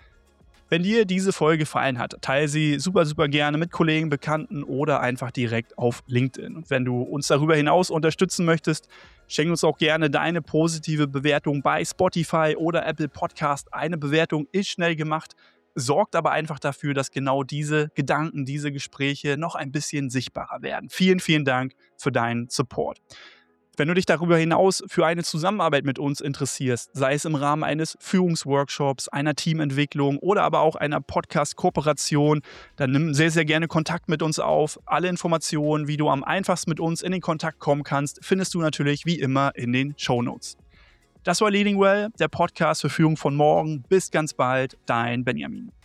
Wenn dir diese Folge gefallen hat, teile sie super, super gerne mit Kollegen, Bekannten oder einfach direkt auf LinkedIn. Und wenn du uns darüber hinaus unterstützen möchtest, schenk uns auch gerne deine positive Bewertung bei Spotify oder Apple Podcast. Eine Bewertung ist schnell gemacht, sorgt aber einfach dafür, dass genau diese Gedanken, diese Gespräche noch ein bisschen sichtbarer werden. Vielen, vielen Dank für deinen Support. Wenn du dich darüber hinaus für eine Zusammenarbeit mit uns interessierst, sei es im Rahmen eines Führungsworkshops, einer Teamentwicklung oder aber auch einer Podcast-Kooperation, dann nimm sehr, sehr gerne Kontakt mit uns auf. Alle Informationen, wie du am einfachsten mit uns in den Kontakt kommen kannst, findest du natürlich wie immer in den Shownotes. Das war Leading Well, der Podcast für Führung von morgen. Bis ganz bald, dein Benjamin.